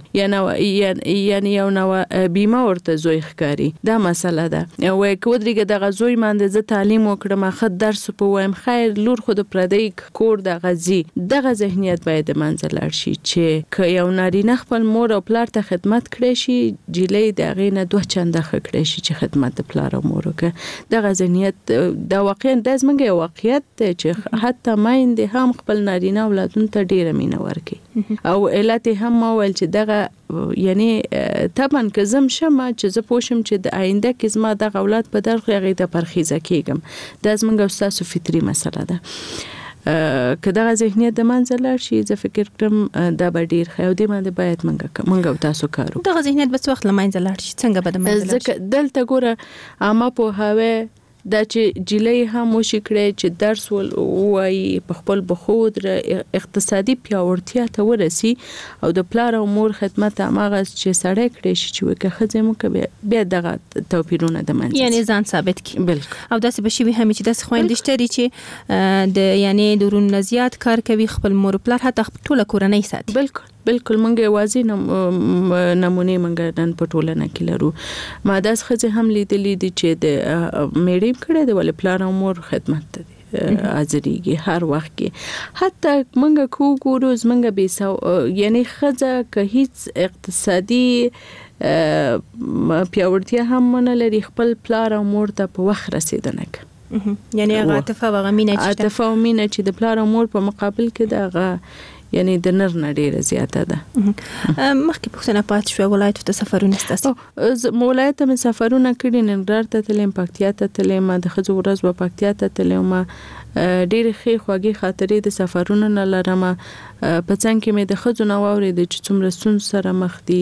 یعنی یو نو بیمه ورته زوی ښکاري دا مسله ده وایي که ودرېږه دغه زوی باندې زه تعلیم وکړم ښه درس په وایم خیر لور خو د پردی کور دغه ځي دغه ذهنیت باید منځ لاړ شي چې که یو نارینه خپل مور او پلار ته خدمت کړی شي جیلۍ د هغې نه 2 چنده ښه کړی شي چې خدمت د پلار او مور وکړي دغه ذهنیت دا واقعا دا زموږ یو واقعیت دی چې حتی میندې هم خپل نارینه اولادونو ته ډېره مینه ورکوي او علت یې هم ما ویل چې دغه یعنی طبعا که زه شمه چې زه پوه شم چې د آینده کې زما دغه اولاد په درخو هغې ته پرخیزه کېږم دا زموږ او ستاسو فطري مسله ده که دغه ذهنیت د منځه لاړ شي زه فکر کړم دا به ډېر ښه او دې باندې باید موږ او تاسو کار وکړو دغه ذهنیت به څه وخت له منځه لاړ شي څنګه به د منځه لاړ شي دلته ګوره عامه پوهاوی دا چې جیلۍ هم وشي کړی چې درس ووایي په خپل بخو اقتصادي پیاوړتیا ته ورسي او د پلار او مور خدمت هماغه چې سړی کړی شي چې که ښځې موږ بیا دغه توپیرونه د منځه یعنی ځان ثابت کړي بالکل او داسې به شوي هم چې داسې خویندې شته دي چې د یعنی د ورونو نه زیات کار کوي خپل مور او پلار حتی ټوله کورنۍ ساتي بالکل منګه یوازې نمونه منګه نن په ټولنه کې لرو ما داس ښځې هم لیدلې دي چې د میړې کړی دی ولې پلار او مور خدمت ته حاضرېږي هر وخت کې حتی منګه کو ګورو زمنګه به یعنی ښځه که هیڅ اقتصادي پیاوړتیا هم نه لري خپل پلار او مور ته په وخت رسیدنه کوي یعنی هغه عاطفه او مینه چې د پلار او مور په مقابل کې دغه یعنی د نر نه ډیره زیاته ده مخکې پوښتنه پاتې شوه ولایتو ته سفرونه ستاسو ولایت ته مې سفرونه کړي ننګرهار ته تللې پکتیا ته تللې د ښځو ورځ به پکتیا ته تللې ډېرې ښې خوږې خاطرې د سفرونو نه لرم په څنګ کې مې د ښځو نه واورېدل چې څومره ستونزو سره مخ دي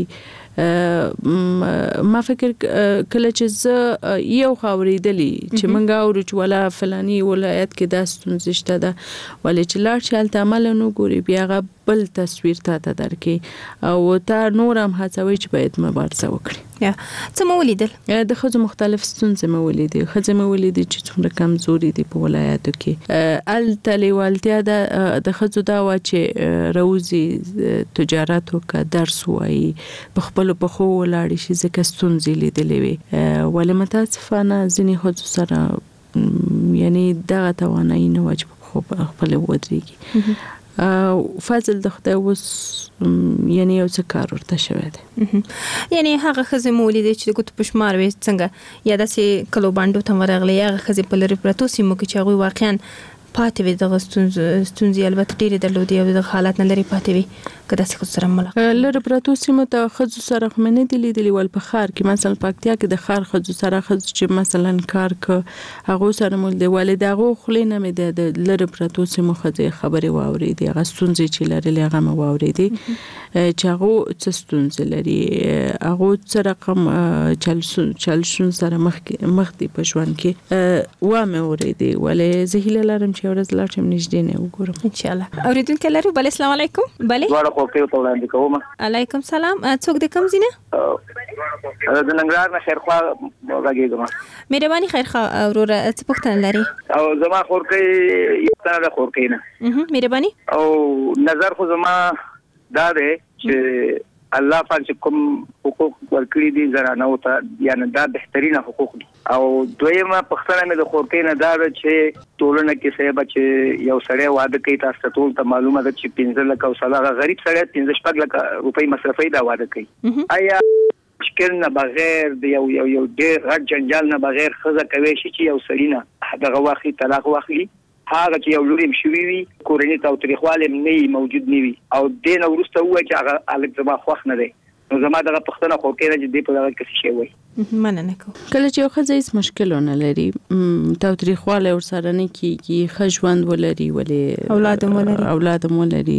ما فکر کله چې زه یو خاورېدلی چې منګه اورو چې ولا فلانی ولایت کې دا ستونزې شته ده ولې چې لاړ شي هلته عمله نه ګوري بیا هغه بل تصویر ته درکې او تا نور هم هڅوي چې باید مبارزه وکړي. یا څه مو ولیدل؟ د ښځو مختلف ستونزې مو ولیدې. ښځې مو ولیدې چې څومره کمزوري دي په ولایاتو کې. هلته لیوالتیا د ښځو دا وه چې روزي تجارت وکړه، درس ووایي، په خپلو پښو ولاړې شي ځکه ستونزې لیدلې وې. ولې متاسفانه ځینې ښځو سره یعنی دغه توانایي نه وه چې په خپلې ودرېږي. فضل د خدای اوس یعنی یو څه کار ورته شوی دی. یعنی هغه ښځې مو ولیدې چې د ګوتو په شمار وې څنګه یا داسې کلو بانډو ته ورغلې، هغه ښځې په لرې پرتو سیمو کې چې هغوی واقعا پاتې وي دغه ستونزې البته ډېرې درلودې او دغه حالات نه لرې پاتې وي که داسې ښځو سره ملاقات لرې پرتو سیمو ته ښځو سره خو مې نه دي لیدلي. ول په ښار کې مثلا پکتیا کې د ښار ښځو سره ښځو چې مثلا کار که هغو سره مو لیدلي. ولې د هغو خولې نه مې د لرې پرتو سیمو ښځې خبرې واورېدې، هغه ستونزې چې لرلې هغه مې واورېدې چې هغو څه ستونزې لري، هغو څه رقم چلشون سره مخ دي په ژوند کې وامې اورېدې. ولې زه هیله لرم چې یو ورځ لاړ شم نږدې نه وګورم انشاءالله. اوریدونکي لرو. بله السلام علیکم. بله دواړه خوښیو ته وړاندې کوم. علیکم سلام. څوک د کوم ځای نه؟ د ننګرهار نه خیرخوا غږېږم. مهرباني خیرخوا وروره څه پوښتنه لري؟ او زما خورکۍ یو تنه ده خورکۍ نه. مهرباني. او نظر خو زما دا دی چې الله پاک چې کوم حقوق ورکړي دي زنانو ته یعنی دا بهترینه حقوق دي. او دویمه پوښتنه مې د خورکۍ نه دا ده چې ټولنه کې صاحب چې یو سړی واده کوي تاسو ته ټول ته معلومه ده چې 15 لک او سلاغه غریب سړی 15 لک روپۍ مصرفي دا واده کوي. آیا مشکل نه بغیر د یو ډېر غټ جنجال نه بغیر خزه کوي چې یو سړی نه دغه واخلي طلاق واخلي هغه چې یو لوري شوی وي کورنۍ تاوتریخواله نه موجود نه وي او دین وروسته وای چې هغه الګ زما خوښ نه دی نو زما دغه پښتنه خو کې چې دې په دغه کې شي وای مننه کوم. کله چې یو ښځه هیڅ مشکل نه لري تاوتریخواله ورسره نه کیږي ښه ژوند ولري ولې اولاد مو لري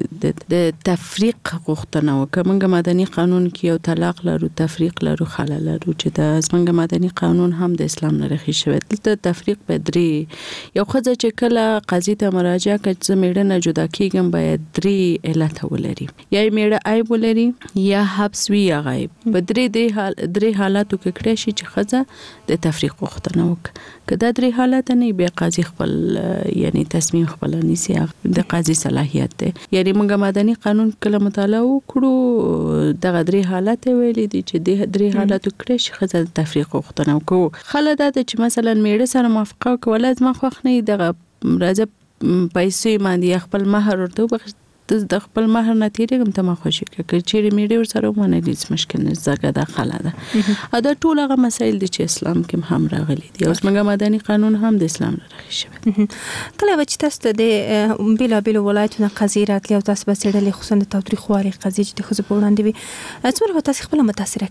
د تفریق غوښتنه وکړه. موږ مدني قانون کې یو طلاق لرو تفریق لرو خلل لرو چې د زمونږ مدني قانون هم د اسلام نه رخي شوی. دلته تفریق به درې یو ښځه چې کله قاضي ته مراجعه کوي چې میړه نه جدا کیږم باید درې علت ولري یا میړه عیب ولري یا حبس وی یا غیب. په درې حالات تو کې کړی شي چې ښځه د تفریق غوښتنه وکړي. که دا درې حالات نه بیا قاضي خپل یعنی تصمیم خپل نیسي د قاضي صلاحیت دی. یعنی موږ مدني قانون کله مطالعه وکړو دغه درې حالات ویلي دي چې د درې حالات کړی شي ښځه د تفریق غوښتنه وکړي. خله دا چې مثلا میړه سره موافقه وکړه ولې ما خوښ نه دغه راځه پیسې باندې خپل مہر ورته د خپل مہر نه تیریږم ته ما خوشی که چیرې میډي ور سره مونږ نه هیڅ مشکل نه زګه د خلا ده دا ټول هغه مسایل دي چې اسلام کې هم راغلي دي. اوس موږ مدني قانون هم د اسلام راغلی شوی. کله چې تاسو د بلا ولایتونو قضیې راتلی او تاسو به څېړلې خصوصا د تاوتریخوالي قضیې چې د ښځو په وړاندې وي څومره تاسو خپل متاثره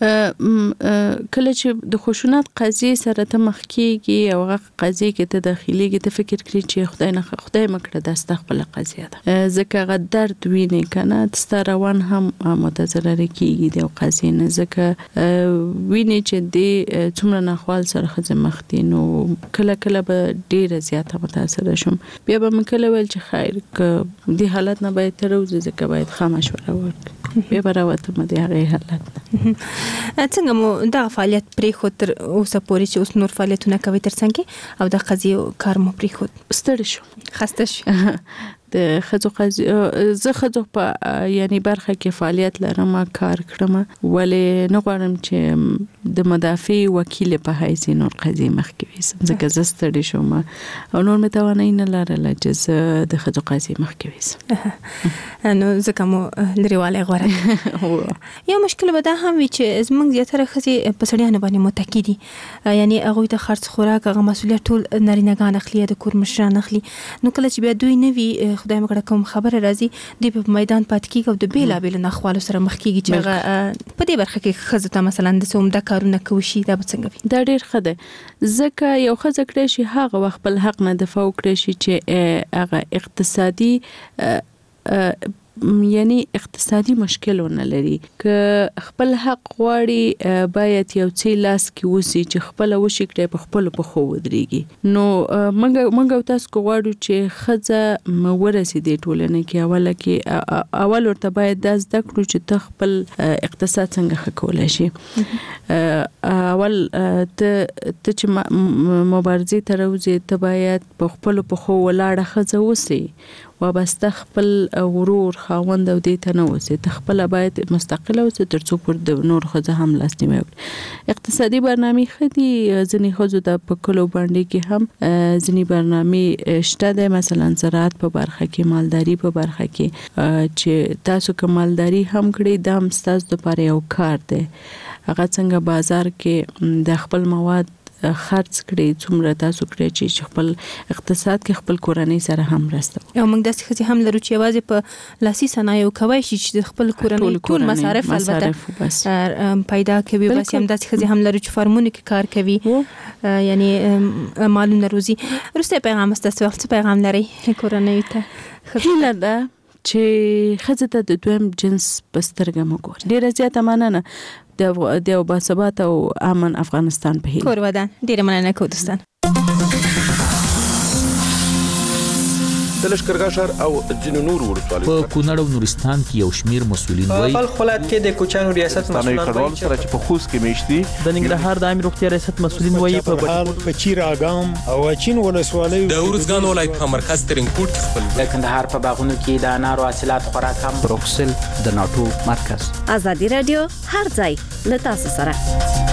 کېدی؟ کله چې د خشونت قضیې سره ته مخ کېږي او هغه قضیې کې ته داخليږي ته فکر کړې چې خدای مکړه دا خپل قضیه ده ځکه هغه درد ویني کنه ست روان هم متضرر کیږي د قضیې نه ځکه ویني چې د څومره ناخوال سره خځه مخ دي نو کله به ډیره زیاته متاثر شم. بیا به مکله ویل چې خیر ک د حالت نه باید تر اوسه ځکه باید خامشوره ورک بیا به راوته مده هغه حالت څنګه مو دا فعالیت پرې خو تر اوسه پورې چې اوس نور فعالیتونه کوي تر څنګه او د قضیې کار مو پرې خو ستړي شو خسته شو د خځو زه خځو په یعنی برخه کې فعالیت لرم کار کړم ولې نه غواړم چې د مدافع وکیل په حیث نور قضیې مخکې ویسم ځکه زه ستړي شوم او نور مې توانایي نه لرله چې زه د خځو قضیې مخکې ویسم نو ځکه مو لريواله غواړم. یو مشکل به دا هم وي چې زمونږ زیاتره ښځې په سړیانو باندې متکی دي یعنی هغوی د خرڅ خوراک هغه مسؤلیت ټول نارینه‌ګان اخلي د کور مشران اخلي نو کله چې بیا دوی نه وي خدای مکړه کوم خبره راځي دی په میدان پات کیږي او د بیلابیل ناخوالو سره مخ کیږي چې هغه په دې برخه کې ښځه ته مثلا د څومره کارونه کوي دا به څنګه وي؟ دا ډیر ښه ده ځکه یو ښځه کړی شي هغه وخت خپل حق نه دفاع وکړي شي چې هغه اقتصادي یعنی اقتصادي مشکل ونه لري که خپل حق غواړي باید یو څه لاس کې وسی چې خپل وشي کړي په خپل په خو ودرېږي نو منګه تاسو غواړو چې خزه ورسي د ټولنې کې اوله کې اول ورته باید د زده کړو چې ته خپل اقتصاد څنګه ښه شي اول ته چې مبارزه تر اوسه ته باید په خپل په خو ولاړه خزه وسی وابسته خپل ورور خاوند او دې ته نه وسی ته خپل باید مستقله اوسې ترڅو پر د نور خزه هم لاسنیوي وکړي اقتصادي برنامه خدي ځنی خزو د پکلو باندې کې هم ځنی برنامه شته د مثلا زراعت په برخه کې مالداري په برخه کې چې تاسو کمالداري هم کړی د هم ستاسو لپاره یو کار دی هغه څنګه بازار کې د خپل مواد خرڅ کړي څومره تاسو کړی چې خپل اقتصاد کې خپل کورنۍ سره هم راسته او موږ داسې خزي هم لرو چې واځي په لاسي صنایع کوي چې خپل کورنۍ ټول مصارف البته پیدا کوي بس هم داسې خزي هم لرو چې فارمونه کې کار کوي یعنی مالونه روزي روسته پیغام تاسو څه پیغام لري کورنۍ ته هیله ده چې خزه ته د دویم جنس بسترګه مګور ډیره زیاته مننه د باثبات او امن افغانستان په هیله کور ودان ډیره مننه کوم دوستان د لشکرګاه شهر او ځینو نور ولسوالیو په کونړ او نورستان کې یو شمیر مسولین وایي په ولایت کې د کوچانو ریاست مسولان کډوال سره چې په خوست کې میشتي د ننګرهار د عامه روغتیا ریاست مسولین وایي په چیر اګام او چین ولسوالیو د ورزګان ولایت په مرکز ترنګپورټ کې خپل د کندهار په باغونو کې د انارو حاصلات خورا کم بروکسل د ناتو مرکز ازادي رادیو هر ځای له تاسو سره